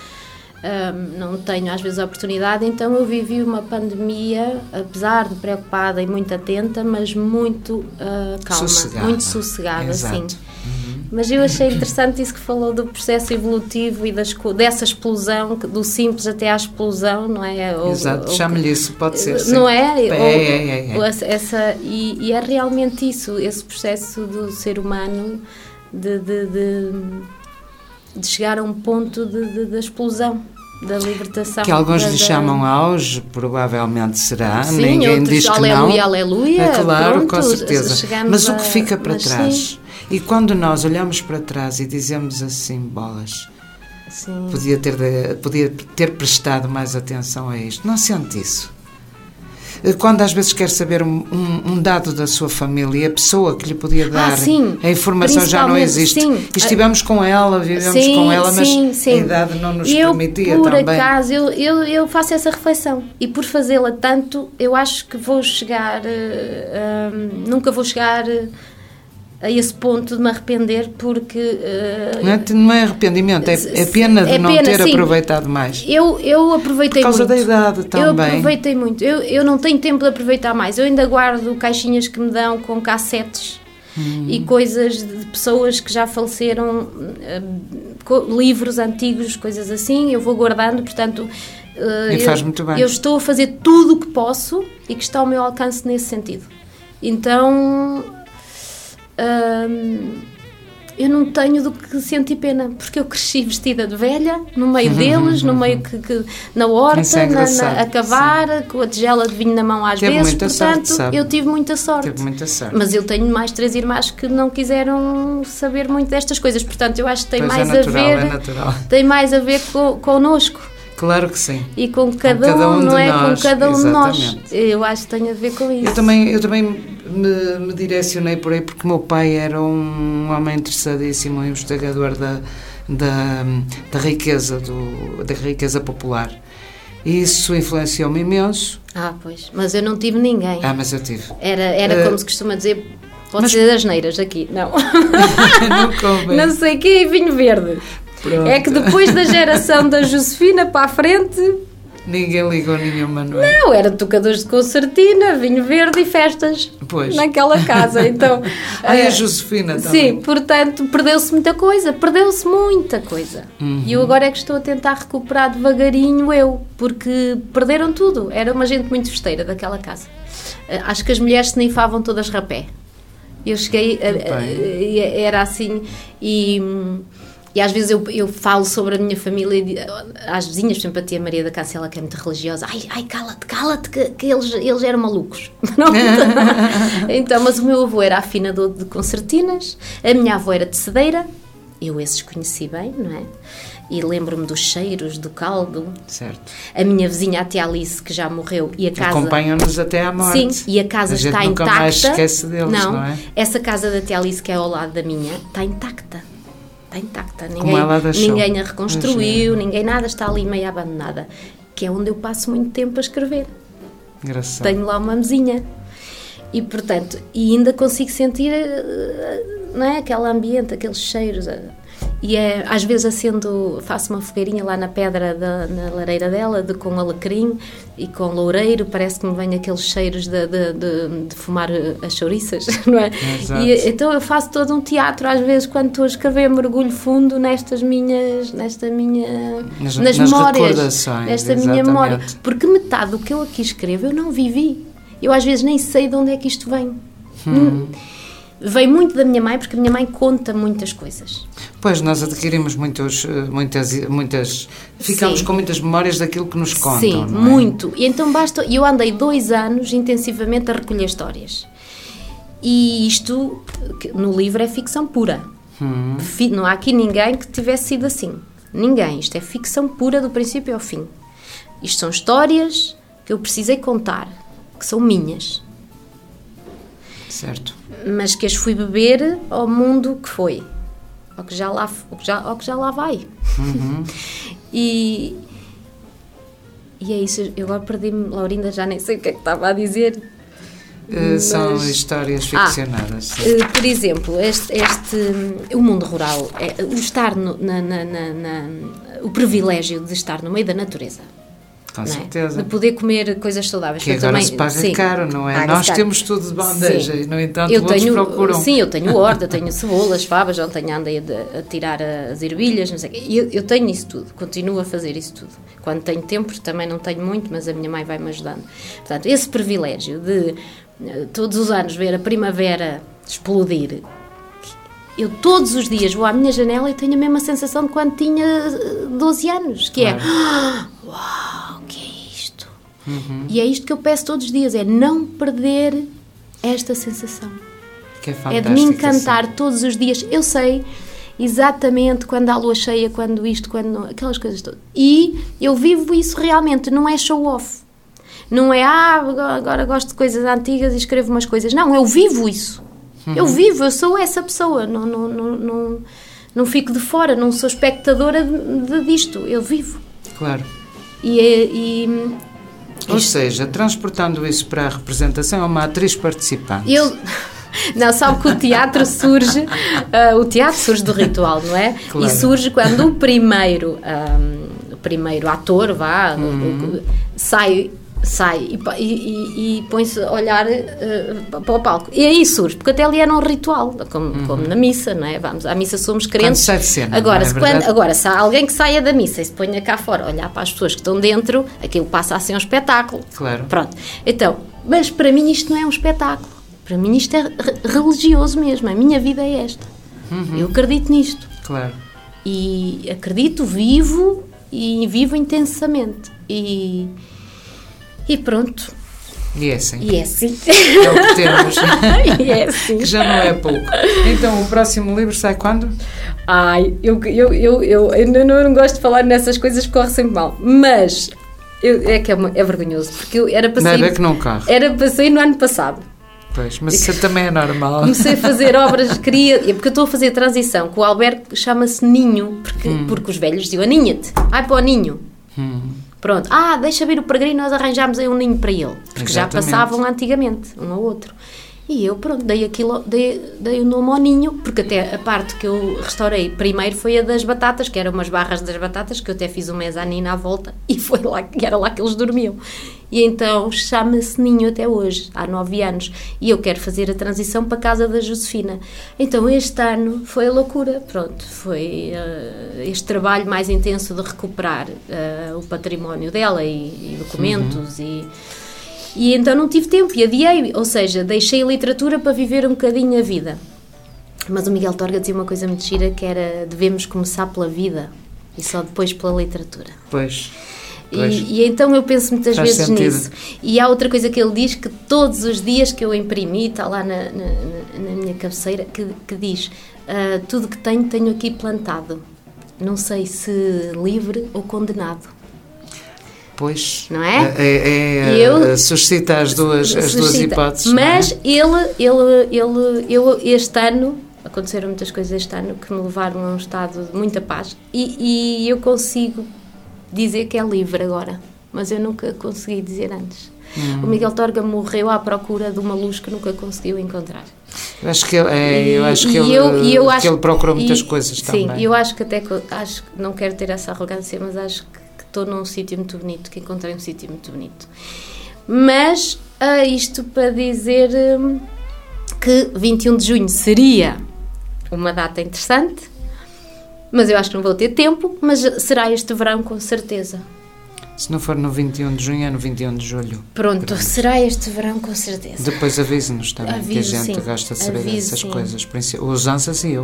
C: um, não tenho às vezes a oportunidade. Então eu vivi uma pandemia, apesar de preocupada e muito atenta, mas muito uh, calma,
B: sossegada.
C: muito sossegada,
B: exato.
C: sim.
B: Uhum.
C: Mas eu achei interessante isso que falou do processo evolutivo e das, dessa explosão, do simples até à explosão, não é? Ou,
B: Exato, chame-lhe isso, pode ser.
C: Não é?
B: É,
C: ou,
B: é, é, é.
C: Essa, e, e é realmente isso, esse processo do ser humano de, de, de, de chegar a um ponto de, de, de explosão. Da libertação.
B: Que alguns
C: da,
B: lhe chamam auge, provavelmente será.
C: Sim,
B: ninguém
C: outros,
B: diz que
C: aleluia,
B: não.
C: aleluia.
B: É claro,
C: pronto,
B: com certeza. Mas o que fica para
C: mas
B: trás?
C: Sim.
B: E quando nós olhamos para trás e dizemos assim, bolas,
C: sim.
B: Podia, ter de, podia ter prestado mais atenção a isto. Não sente isso? Quando às vezes quer saber um, um, um dado da sua família, a pessoa que lhe podia dar
C: ah, sim,
B: a informação já não existe.
C: Sim.
B: Estivemos com ela, vivemos
C: sim,
B: com ela, mas
C: sim, sim.
B: a idade não nos
C: eu,
B: permitia
C: por
B: também.
C: Por acaso, eu, eu, eu faço essa reflexão. E por fazê-la tanto, eu acho que vou chegar... Uh, uh, nunca vou chegar... Uh, a esse ponto de me arrepender, porque... Uh,
B: não, é, não é arrependimento, é, é pena de é não pena, ter sim. aproveitado mais.
C: Eu, eu aproveitei muito.
B: Por causa muito. da idade também.
C: Eu aproveitei muito. Eu, eu não tenho tempo de aproveitar mais. Eu ainda guardo caixinhas que me dão com cassetes hum. e coisas de pessoas que já faleceram, uh, livros antigos, coisas assim, eu vou guardando, portanto... Uh,
B: e faz
C: eu,
B: muito bem.
C: Eu estou a fazer tudo o que posso e que está ao meu alcance nesse sentido. Então... Hum, eu não tenho do que sentir pena, porque eu cresci vestida de velha, no meio deles, no meio que, que na horta,
B: é
C: na, na, a cavar, sim. com a tigela de vinho na mão às
B: Teve
C: vezes,
B: muita
C: portanto,
B: sorte,
C: eu tive muita sorte.
B: Teve muita sorte.
C: Mas eu tenho mais três irmãs que não quiseram saber muito destas coisas, portanto, eu acho que tem
B: pois
C: mais
B: é natural,
C: a ver,
B: é natural.
C: tem mais a ver com, connosco.
B: Claro que sim.
C: E com cada,
B: com cada um,
C: um, não é?
B: Nós,
C: com cada um
B: exatamente.
C: de nós. Eu acho que tem a ver com isso.
B: Eu também, eu também me, me direcionei por aí porque o meu pai era um homem interessadíssimo, um investigador da, da, da riqueza, do, da riqueza popular. E isso influenciou-me imenso.
C: Ah, pois. Mas eu não tive ninguém.
B: Ah, mas eu tive.
C: Era, era uh, como se costuma dizer, pode mas... ser das neiras aqui. Não.
B: não convém.
C: Não sei o que, vinho verde. Pronto. É que depois da geração da Josefina para a frente...
B: Ninguém ligou nenhuma, não é?
C: Não, era tocadores de concertina, vinho verde e festas.
B: Pois.
C: Naquela casa, então...
B: ah, e a Josefina também.
C: Sim, portanto, perdeu-se muita coisa, perdeu-se muita coisa. Uhum. E eu agora é que estou a tentar recuperar devagarinho eu, porque perderam tudo. Era uma gente muito festeira daquela casa. Acho que as mulheres se neifavam todas rapé. Eu cheguei, a, a, era assim, e... E às vezes eu, eu falo sobre a minha família às vizinhas, por exemplo, a tia Maria da Cancela, que é muito religiosa. Ai, ai cala-te, cala-te, que, que eles, eles eram malucos. Então, mas o meu avô era afinador de concertinas, a minha avó era tecedeira, eu esses conheci bem, não é? E lembro-me dos cheiros, do caldo.
B: Certo.
C: A minha vizinha, a tia Alice, que já morreu, e a casa...
B: Acompanham-nos até à morte.
C: Sim, e a casa
B: a gente
C: está
B: nunca
C: intacta.
B: Mais esquece deles, não,
C: não
B: é?
C: Essa casa da tia Alice, que é ao lado da minha, está intacta. Está intacta, ninguém, ninguém a reconstruiu, ninguém nada, está ali meio abandonada, que é onde eu passo muito tempo a escrever.
B: Engraçado.
C: Tenho lá uma mesinha e, portanto, e ainda consigo sentir, não é, aquele ambiente, aqueles cheiros, e é, às vezes acendo, faço uma fogueirinha lá na pedra, da, na lareira dela, de, com alecrim e com loureiro, parece que me vem aqueles cheiros de, de, de, de fumar as chouriças, não é?
B: Exato.
C: E então eu faço todo um teatro, às vezes, quando estou a escrever, mergulho fundo nestas minhas, nesta minha,
B: nas,
C: nas,
B: nas
C: memórias, nesta
B: exatamente.
C: minha memória, porque metade do que eu aqui escrevo eu não vivi, eu às vezes nem sei de onde é que isto vem. Hum. Vem muito da minha mãe, porque a minha mãe conta muitas coisas.
B: Pois, nós adquirimos muitos, muitas, muitas... Ficamos Sim. com muitas memórias daquilo que nos contam,
C: Sim,
B: não é?
C: muito. E então basta... Eu andei dois anos intensivamente a recolher histórias. E isto, no livro, é ficção pura. Hum. Não há aqui ninguém que tivesse sido assim. Ninguém. Isto é ficção pura do princípio ao fim. Isto são histórias que eu precisei contar, que são minhas.
B: Certo.
C: Mas que as fui beber ao mundo que foi, ao que já lá, ao que já, ao que já lá vai.
B: Uhum.
C: e, e é isso, eu agora perdi-me, Laurinda, já nem sei o que é que estava a dizer.
B: Uh,
C: mas... São
B: histórias ficcionadas.
C: Ah, uh, por exemplo, este, este, o mundo rural, é, o estar no, na, na, na, na, o privilégio de estar no meio da natureza.
B: Com
C: não é?
B: certeza.
C: De poder comer coisas saudáveis.
B: Que
C: eu
B: agora
C: também,
B: se paga
C: sim,
B: caro, não é?
C: paga-se
B: Nós
C: caro.
B: temos tudo de bandeja
C: Sim.
B: e, no entanto,
C: eu
B: outros
C: tenho,
B: procuram.
C: Sim, eu tenho horta, tenho cebolas, favas, ontem andei a, a tirar as ervilhas, não sei o quê. Eu, eu tenho isso tudo, continuo a fazer isso tudo. Quando tenho tempo, também não tenho muito, mas a minha mãe vai-me ajudando. Portanto, esse privilégio de todos os anos ver a primavera explodir. Eu todos os dias vou à minha janela e tenho a mesma sensação de quando tinha doze anos, que claro. é ah, uau, o que é isto? Uhum. E é isto que eu peço todos os dias, é não perder esta sensação.
B: Que é,
C: é de me encantar assim. Todos os dias. Eu sei exatamente quando há lua cheia, quando isto, quando não, aquelas coisas todas. E eu vivo isso realmente, não é show-off. Não é, ah, agora gosto de coisas antigas e escrevo umas coisas. Não, eu vivo isso. Uhum. Eu vivo, eu sou essa pessoa, não, não, não, não, não fico de fora, não sou espectadora de, de disto, eu vivo.
B: Claro.
C: E, e,
B: Ou
C: isto,
B: seja, transportando isso para a representação, é uma atriz participante.
C: Eu... Não, sabe que o teatro surge, uh, o teatro surge do ritual, não é? Claro. E surge quando o primeiro, um, o primeiro ator, vá, uhum. o, sai... sai e, e, e põe-se a olhar uh, para o palco. E aí surge, porque até ali era um ritual, como, uhum. como na missa, não é? Vamos, à missa somos crentes.
B: Quando sai de cena,
C: agora,
B: é
C: se, quando, agora, se há alguém que saia da missa e se ponha cá fora, olhar para as pessoas que estão dentro, aquilo passa a ser um espetáculo.
B: Claro.
C: Pronto. Então, mas para mim isto não é um espetáculo. Para mim isto é religioso mesmo. A minha vida é esta. Uhum. Eu acredito nisto.
B: Claro.
C: E acredito, vivo e vivo intensamente. E... E pronto.
B: E é assim.
C: E é assim.
B: É o que temos.
C: E é assim.
B: Que já não é pouco. Então, o próximo livro sai quando?
C: Ai, eu, eu, eu, eu, eu não, eu não gosto de falar nessas coisas que corre sempre mal. Mas, eu, é que é, é vergonhoso. Porque eu era para sair...
B: Não é que não corre.
C: Era para sair no ano passado.
B: Pois, mas isso também é normal.
C: Comecei a fazer obras, queria... Porque eu estou a fazer transição, que o albergue chama-se Ninho, porque, hum. porque os velhos diziam, aninha-te, vai para o ninho. Hum. Pronto, ah, deixa vir o peregrino, nós arranjámos aí um ninho para ele. Porque Exatamente. Já passavam antigamente, um ao outro. E eu, pronto, dei aquilo, dei, dei o nome ao ninho, porque até a parte que eu restaurei primeiro foi a das batatas, que eram umas barras das batatas, que eu até fiz um mezanino à volta, e foi lá, e era lá que eles dormiam. E então chama-se Ninho até hoje, há nove anos, e eu quero fazer a transição para a casa da Josefina. Então este ano foi a loucura, pronto, foi uh, este trabalho mais intenso de recuperar uh, o património dela e, e documentos uhum. e... E então não tive tempo e adiei, ou seja, deixei a literatura para viver um bocadinho a vida. Mas o Miguel Torga dizia uma coisa muito gira, que era, devemos começar pela vida e só depois pela literatura.
B: Pois. pois.
C: E, e então eu penso muitas
B: Faz
C: vezes
B: sentido.
C: nisso. E há outra coisa que ele diz, que todos os dias que eu imprimi, está lá na, na, na minha cabeceira, que, que diz, uh, tudo que tenho, tenho aqui plantado. Não sei se livre ou condenado.
B: Pois,
C: não é?
B: É, é,
C: eu,
B: suscita as duas, as
C: suscita,
B: duas hipóteses.
C: Mas
B: é?
C: ele, ele, ele, eu este ano, aconteceram muitas coisas este ano que me levaram a um estado de muita paz e, e eu consigo dizer que é livre agora, mas eu nunca consegui dizer antes. Hum. O Miguel Torga morreu à procura de uma luz que nunca conseguiu encontrar.
B: Eu acho que ele, é, eu acho que ele,
C: eu, eu
B: que
C: acho,
B: ele procurou muitas
C: e,
B: coisas
C: sim,
B: também.
C: Sim, eu acho que até, acho, não quero ter essa arrogância, mas acho que estou num sítio muito bonito, que encontrei um sítio muito bonito. Mas, ah, isto para dizer hum, que vinte e um de junho seria uma data interessante, mas eu acho que não vou ter tempo, mas será este verão com certeza.
B: Se não for no vinte e um de junho, é no vinte e um de julho.
C: Pronto,
B: Pronto.
C: Será este verão com certeza.
B: Depois avise-nos também, Aviso, que a gente
C: sim.
B: gosta de saber
C: Aviso,
B: dessas
C: sim.
B: coisas. Os Ansas e eu.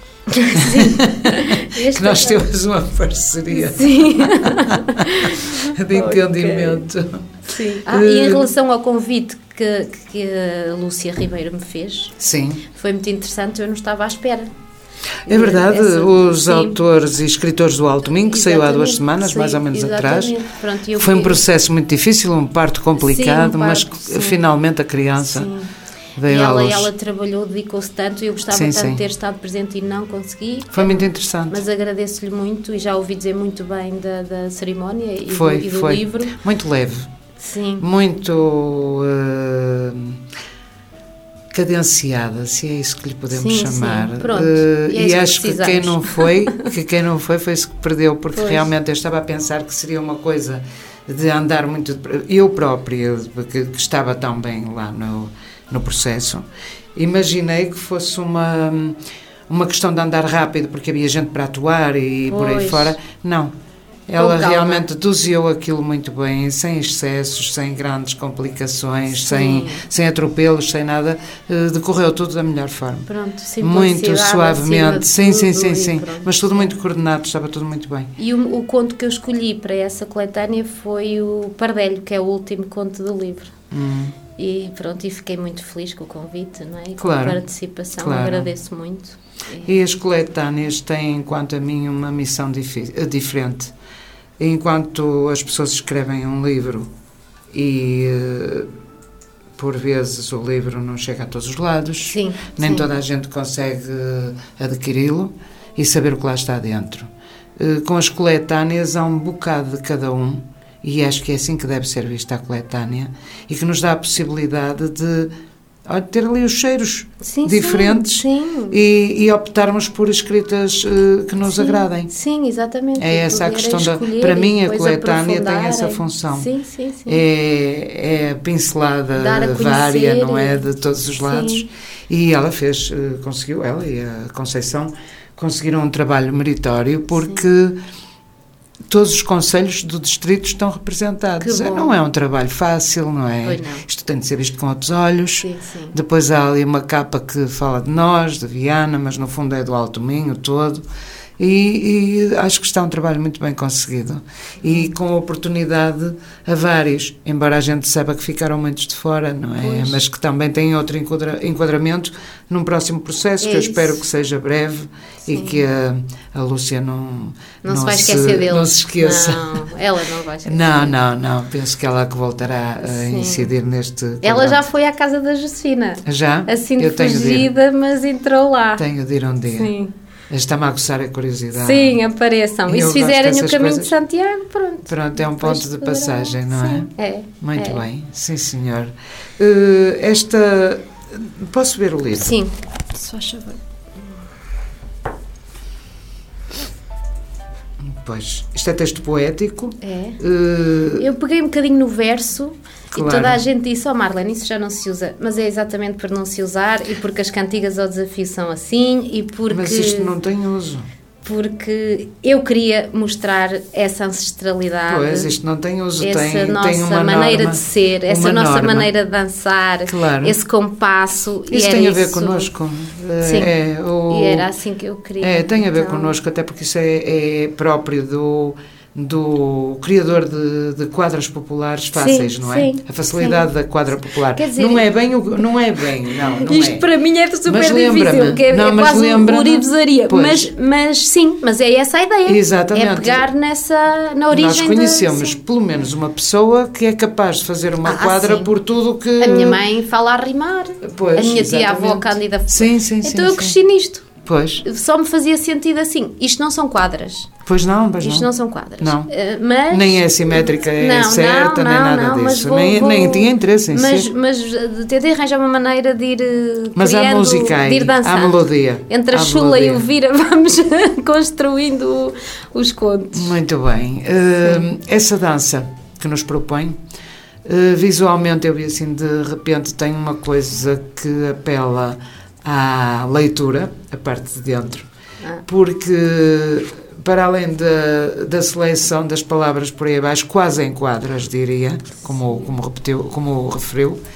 C: Sim.
B: Que nós temos uma parceria
C: Sim.
B: de entendimento.
C: Okay. Sim. Ah, e em relação ao convite que, que a Lúcia Ribeiro me fez,
B: sim.
C: foi muito interessante, eu não estava à espera.
B: É verdade, Essa, os
C: sim.
B: autores e escritores do Alto Minho, que saiu há duas semanas,
C: sim,
B: mais ou menos atrás.
C: Pronto,
B: foi um processo muito difícil, um parto complicado, sim, um parto, mas sim. finalmente a criança
C: sim.
B: veio
C: e
B: à
C: ela,
B: luz.
C: ela trabalhou, dedicou-se tanto, e eu gostava
B: sim,
C: tanto
B: sim.
C: de ter estado presente e não consegui.
B: Foi muito interessante.
C: Mas agradeço-lhe muito e já ouvi dizer muito bem da, da cerimónia e,
B: foi,
C: do, e do
B: foi.
C: livro.
B: Muito leve.
C: Sim.
B: Muito uh, cadenciada, se é isso que lhe podemos
C: sim,
B: chamar.
C: Sim. Pronto.
B: Uh,
C: e, é
B: e acho que, que quem não foi, que quem não foi foi isso que perdeu, porque
C: pois.
B: realmente eu estava a pensar que seria uma coisa de andar muito... Eu própria, que, que estava tão bem lá no, no processo, imaginei que fosse uma, uma questão de andar rápido, porque havia gente para atuar e
C: Pois.
B: por aí fora. Não. Ela
C: Com calma.
B: realmente doseou aquilo muito bem, sem excessos, sem grandes complicações, sem, sem atropelos, sem nada. Uh, decorreu tudo da melhor forma.
C: Pronto,
B: Muito
C: simplicidade acima
B: suavemente,
C: de
B: sim, sim,
C: tudo
B: sim,
C: e
B: sim.
C: pronto.
B: Mas tudo muito coordenado, estava tudo muito bem.
C: E o, o conto que eu escolhi para essa coletânea foi o Pardelho, que é o último conto do livro.
B: Hum.
C: E pronto, e fiquei muito feliz com o convite, não é? E com
B: Claro,
C: a participação,
B: claro.
C: agradeço muito.
B: E as coletâneas têm, quanto a mim, uma missão difi- diferente. Enquanto as pessoas escrevem um livro e, eh, por vezes, o livro não chega a todos os lados,
C: Sim,
B: nem
C: sim.
B: toda a gente consegue adquiri-lo e saber o que lá está dentro. Eh, Com as coletâneas há um bocado de cada um, e acho que é assim que deve ser vista a coletânea, e que nos dá a possibilidade de olha, ter ali os cheiros
C: Sim,
B: diferentes
C: sim, sim.
B: E, e optarmos por escritas uh, que nos
C: Sim,
B: agradem.
C: Sim, exatamente.
B: É essa a
C: Poder
B: questão da...
C: escolher
B: Para
C: e
B: mim, a
C: depois
B: coletânea tem
C: aprofundar,
B: essa
C: é-
B: função.
C: Sim, sim, sim.
B: É, é a pincelada
C: Dar a
B: vária,
C: conhecer
B: não é?
C: e-
B: De todos os lados.
C: Sim.
B: E ela fez, uh, conseguiu, ela e a Conceição conseguiram um trabalho meritório porque todos os concelhos do distrito estão representados.
C: Que bom.
B: Não é um trabalho fácil, não é?
C: Pois não.
B: Isto tem de ser visto com outros olhos.
C: Sim, sim.
B: Depois há ali uma capa que fala de nós, de Viana, mas no fundo é do Alto Minho todo. E, e acho que está um trabalho muito bem conseguido. E com oportunidade a vários, embora a gente saiba que ficaram muitos de fora, não é?
C: Pois.
B: Mas que também têm outro enquadra- enquadramento num próximo processo,
C: É
B: que eu
C: isso.
B: espero que seja breve. E
C: Sim.
B: que a, a Lúcia não,
C: Não, se vai esquecer dele.
B: não se esqueça.
C: Não, ela não vai esquecer.
B: Não, não, não. Penso que ela que voltará a
C: Sim.
B: incidir neste
C: Ela já
B: quadrante.
C: foi à casa da Josefina.
B: Já?
C: Assim de
B: Eu tenho de ir.
C: fugida, mas entrou lá.
B: Tenho de ir um dia.
C: Sim.
B: Está-me a aguçar a curiosidade.
C: Sim, apareçam.
B: Eu
C: E se
B: gosto
C: fizerem o
B: dessas
C: caminho
B: coisas.
C: de Santiago, pronto.
B: Pronto, é um
C: Depois
B: ponto de
C: poderá-
B: passagem, não
C: Sim,
B: é?
C: é.
B: Muito
C: é.
B: bem, sim senhor. Uh, esta... Posso ver o livro?
C: Sim. Só favor.
B: Pois, isto é texto poético.
C: É.
B: Uh,
C: Eu peguei um bocadinho no verso
B: Claro.
C: e toda a gente disse, oh Marlene, isso já não se usa. Mas é exatamente por não se usar e porque as cantigas ao desafio são assim e porque...
B: mas isto não tem uso.
C: Porque eu queria mostrar essa ancestralidade.
B: Pois, isto não tem uso.
C: Essa
B: tem,
C: nossa
B: tem uma
C: maneira
B: norma,
C: de ser, essa
B: uma
C: nossa
B: norma.
C: maneira de dançar,
B: Claro.
C: esse compasso. e
B: Isso
C: era
B: tem a ver
C: isso-
B: connosco.
C: Sim.
B: É, o...
C: E era assim que eu queria.
B: É, tem a ver
C: Então,
B: connosco, até porque isso é, é próprio do, do criador de, de quadras populares fáceis,
C: Sim,
B: não é?
C: sim,
B: A facilidade
C: sim.
B: da quadra popular.
C: Quer dizer-
B: não é bem, o- não é bem, não, não
C: Isto
B: é.
C: para mim é super
B: Mas
C: difícil,
B: lembra-me.
C: que é,
B: Não,
C: é
B: mas
C: quase uma
B: lembra-me.
C: urivesaria.
B: Pois.
C: Mas, mas sim, mas é essa a ideia.
B: Exatamente.
C: É pegar nessa, na origem
B: Nós conhecemos
C: da, sim.
B: pelo menos uma pessoa que é capaz de fazer uma
C: Ah,
B: quadra
C: sim.
B: por tudo o que...
C: A minha mãe fala a rimar.
B: Pois,
C: a minha tia-avó
B: exatamente.
C: Cândida.
B: Sim, sim, sim.
C: Então eu
B: sim.
C: cresci nisto.
B: Pois,
C: Só me fazia sentido assim. Isto não são quadras.
B: pois não, pois
C: Isto
B: não.
C: não são quadras.
B: Não.
C: Eh, mas...
B: Nem é simétrica, é
C: Não,
B: certa,
C: não,
B: nem
C: não,
B: nada
C: não, mas
B: disso.
C: vou-
B: nem,
C: vou-
B: nem tinha interesse em
C: mas,
B: ser.
C: mas eh, tentei arranjar uma maneira de ir eh,
B: Mas há
C: criando,
B: música aí,
C: de ir dançando.
B: há melodia.
C: Entre a
B: Há
C: chula e
B: melodia.
C: o vira vamos construindo os contos.
B: Muito bem. Uh, essa dança que nos propõe, uh, visualmente eu vi assim, de repente tem uma coisa que apela à leitura, a parte de dentro,
C: Ah.
B: porque para além da, da seleção das palavras por aí abaixo, quase em quadras, diria, como, como, repetiu, como referiu, uh,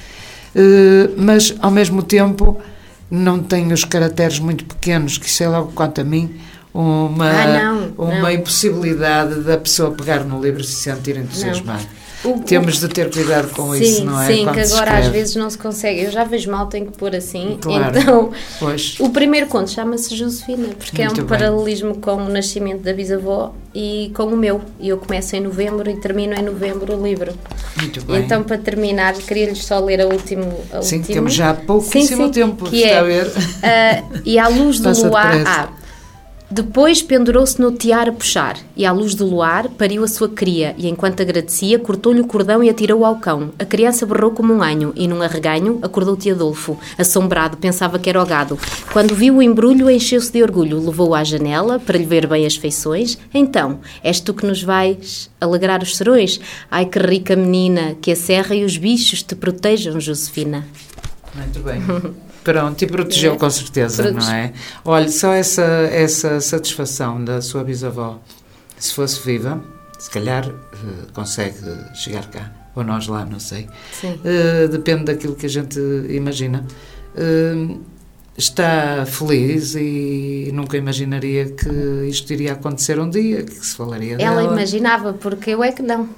B: mas ao mesmo tempo não tem os caracteres muito pequenos, que isso é logo quanto a mim uma,
C: Ah, não,
B: uma
C: não.
B: impossibilidade da pessoa pegar no livro e se sentir entusiasmada.
C: O-
B: Temos de ter cuidado com
C: sim,
B: isso, não é?
C: Sim,
B: Quando
C: que
B: se
C: agora às
B: escreve.
C: vezes não se consegue. Eu já vejo mal, tenho que pôr assim.
B: Claro.
C: Então,
B: Pois.
C: o primeiro conto chama-se Josefina, porque
B: Muito
C: é um
B: bem.
C: paralelismo com o nascimento da bisavó e com o meu. E eu começo em novembro e termino em novembro o livro.
B: Muito
C: E
B: bem.
C: então, para terminar, queria-lhes só ler a último, a
B: Sim,
C: último.
B: temos já pouquíssimo
C: Sim, sim,
B: tempo,
C: que
B: está
C: é,
B: a ver?
C: ah, e à luz do
B: Passa
C: luar...
B: depressa.
C: Ah, Depois pendurou-se no tear a puxar, e à luz do luar pariu a sua cria, e enquanto agradecia, cortou-lhe o cordão e atirou-o ao cão. A criança berrou como um anho, e num arreganho acordou o tio Adolfo. Assombrado, pensava que era o gado. Quando viu o embrulho, encheu-se de orgulho, levou-o à janela, para lhe ver bem as feições. Então, és tu que nos vais alegrar os serões? Ai, que rica menina, que a serra e os bichos te protejam, Josefina.
B: Muito bem. Pronto, e protegeu com certeza, Protege. Não é? Olha, só essa, essa satisfação da sua bisavó, se fosse viva, se calhar uh, consegue chegar cá, ou nós lá, não sei. Uh, depende daquilo que a gente imagina. Uh, está feliz e nunca imaginaria que isto iria acontecer um dia, que se falaria
C: Ela
B: dela.
C: imaginava, porque eu é que não.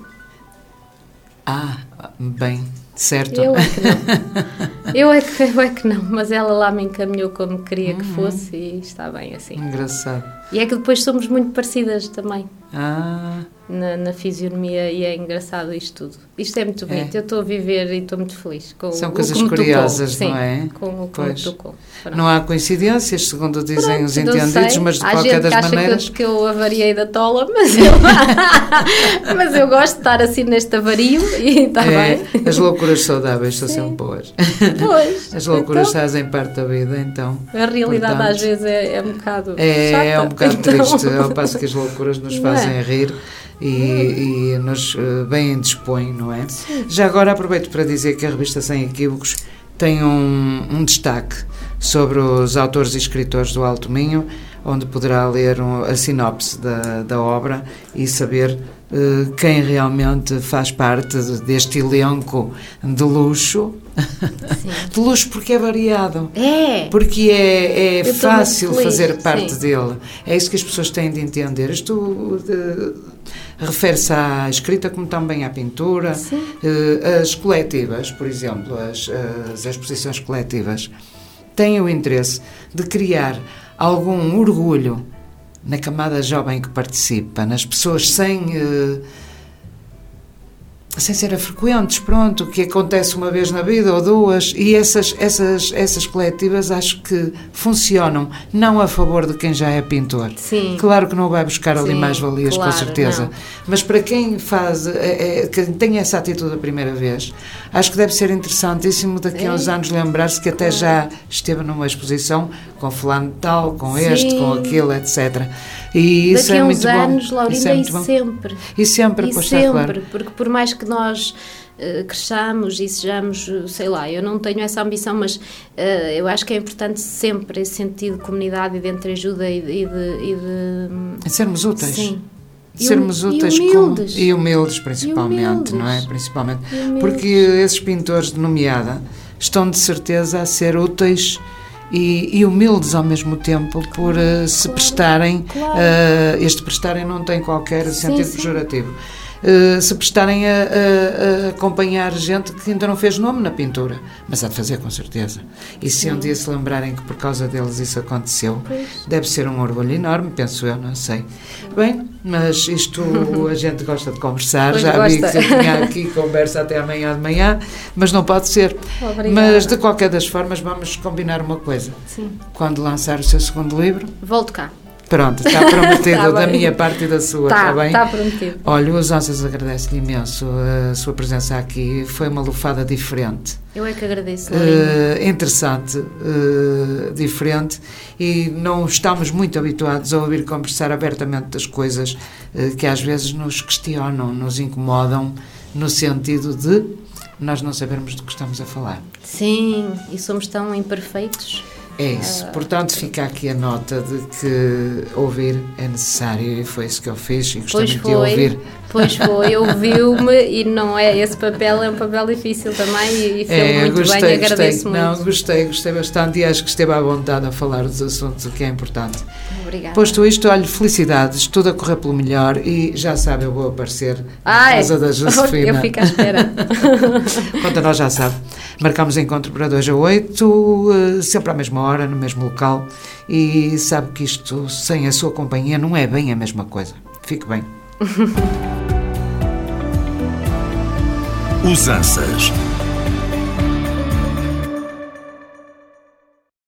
B: Ah, bem, certo.
C: Eu é que não. Eu é que, eu é que não, mas ela lá me encaminhou como queria que fosse e está bem assim.
B: Engraçado.
C: E é que depois somos muito parecidas também.
B: Ah...
C: Na, na fisionomia, e é engraçado isto tudo. Isto é muito bonito. É. Eu estou a viver e estou muito feliz com
B: São
C: o
B: coisas
C: que me
B: curiosas,
C: tocou.
B: não é?
C: Sim, com o que me tocou. Pronto.
B: Não há coincidências, segundo dizem
C: Pronto,
B: os entendidos, mas de
C: há
B: qualquer
C: gente
B: das
C: que acha
B: maneiras...
C: Que eu, que eu avariei da tola, mas eu, mas eu gosto de estar assim neste avario e está
B: é,
C: bem.
B: As loucuras saudáveis são sempre boas.
C: Pois.
B: As loucuras
C: então,
B: fazem parte da vida, então...
C: A realidade
B: portanto,
C: às vezes é, é um bocado
B: É,
C: chata,
B: é um bocado
C: então...
B: triste, ao passo que as loucuras nos fazem é? rir. E, e nos uh, bem dispõe, não é? Sim. Já agora aproveito para dizer que a revista Sem Equívocos tem um, um destaque sobre os autores e escritores do Alto Minho, onde poderá ler um, a sinopse da, da obra e saber uh, quem realmente faz parte deste elenco de luxo.
C: Sim.
B: De luxo porque é variado,
C: é.
B: porque é, é fácil fazer parte
C: Sim.
B: dele. É isso que as pessoas têm de entender. Isto uh, refere-se à escrita como também à pintura. Uh, as coletivas, por exemplo, as, as exposições coletivas, têm o interesse de criar algum orgulho na camada jovem que participa, nas pessoas sem... Uh, sem ser frequentes, pronto, que acontece uma vez na vida ou duas, e essas, essas, essas coletivas acho que funcionam, não a favor de quem já é pintor.
C: Sim.
B: Claro que não vai buscar ali
C: Sim,
B: mais-valias,
C: claro,
B: com certeza,
C: não.
B: Mas para quem faz, é, é, quem tem essa atitude a primeira vez, acho que deve ser interessantíssimo daqui a uns
C: é.
B: anos lembrar-se que até
C: claro.
B: já esteve numa exposição com fulano tal, com
C: Sim.
B: este, com aquele, etcétera. E isso
C: daqui
B: é
C: a uns
B: muito
C: anos,
B: bom.
C: Laurinda,
B: é
C: e
B: muito bom.
C: sempre.
B: E sempre,
C: E
B: pois
C: sempre,
B: está claro.
C: porque por mais que nós uh, cresçamos e sejamos, sei lá, eu não tenho essa ambição, mas uh, eu acho que é importante sempre esse sentido de comunidade e de entreajuda e de... E de, e de...
B: É sermos úteis.
C: Sim.
B: Sermos
C: e
B: úteis
C: e humildes.
B: Com, e humildes principalmente,
C: e humildes.
B: não é? Principalmente.
C: Humildes.
B: Porque esses pintores de nomeada estão de certeza a ser úteis e, e humildes ao mesmo tempo por uh, se
C: claro,
B: prestarem,
C: claro.
B: Uh, este prestarem não tem qualquer
C: Sim,
B: sentido
C: sim.
B: pejorativo. Uh, se prestarem a, a, a acompanhar gente que ainda não fez nome na pintura, mas há de fazer com certeza. E se
C: Sim.
B: um dia se lembrarem que por causa deles isso aconteceu,
C: Pois.
B: deve ser um orgulho enorme, penso eu, não sei. Bem, mas isto a gente gosta de conversar,
C: Pois
B: já
C: gosta.
B: vi que eu tinha aqui conversa até amanhã de manhã, mas não pode ser.
C: Obrigada.
B: Mas de qualquer das formas vamos combinar uma coisa.
C: Sim.
B: Quando lançar o seu segundo livro,
C: Volto cá.
B: pronto, está prometido
C: Tá
B: da
C: bem.
B: minha parte e da sua,
C: Tá,
B: está bem?
C: está prometido.
B: Olha, os Ansas agradece-lhe imenso a sua presença aqui, foi uma lufada diferente.
C: Eu é que agradeço, Laurinda.
B: Uh, interessante, uh, diferente, e não estamos muito habituados a ouvir conversar abertamente das coisas uh, que às vezes nos questionam, nos incomodam, no sentido de nós não sabermos do que estamos a falar.
C: Sim, e somos tão imperfeitos.
B: É isso, portanto fica aqui a nota de que ouvir é necessário, e foi isso que eu fiz e gostei
C: Pois
B: muito
C: foi,
B: de ouvir.
C: pois foi, ouviu-me, e não é, esse papel é um papel difícil também, e, e fez
B: É,
C: muito
B: gostei,
C: bem,
B: gostei.
C: agradeço muito.
B: Não, gostei, gostei bastante, e acho que esteve à vontade a falar dos assuntos, o que é importante.
C: Obrigada.
B: Posto isto, olha, felicidades, tudo a correr pelo melhor, e já sabe, eu vou aparecer
C: Ai,
B: na casa da Josefina.
C: eu fico à espera.
B: Quanto a nós já sabe, marcamos encontro para dois a oito, sempre à mesma hora, no mesmo local, e sabe que isto, sem a sua companhia, não é bem a mesma coisa. Fique bem.
E: Os Ansas.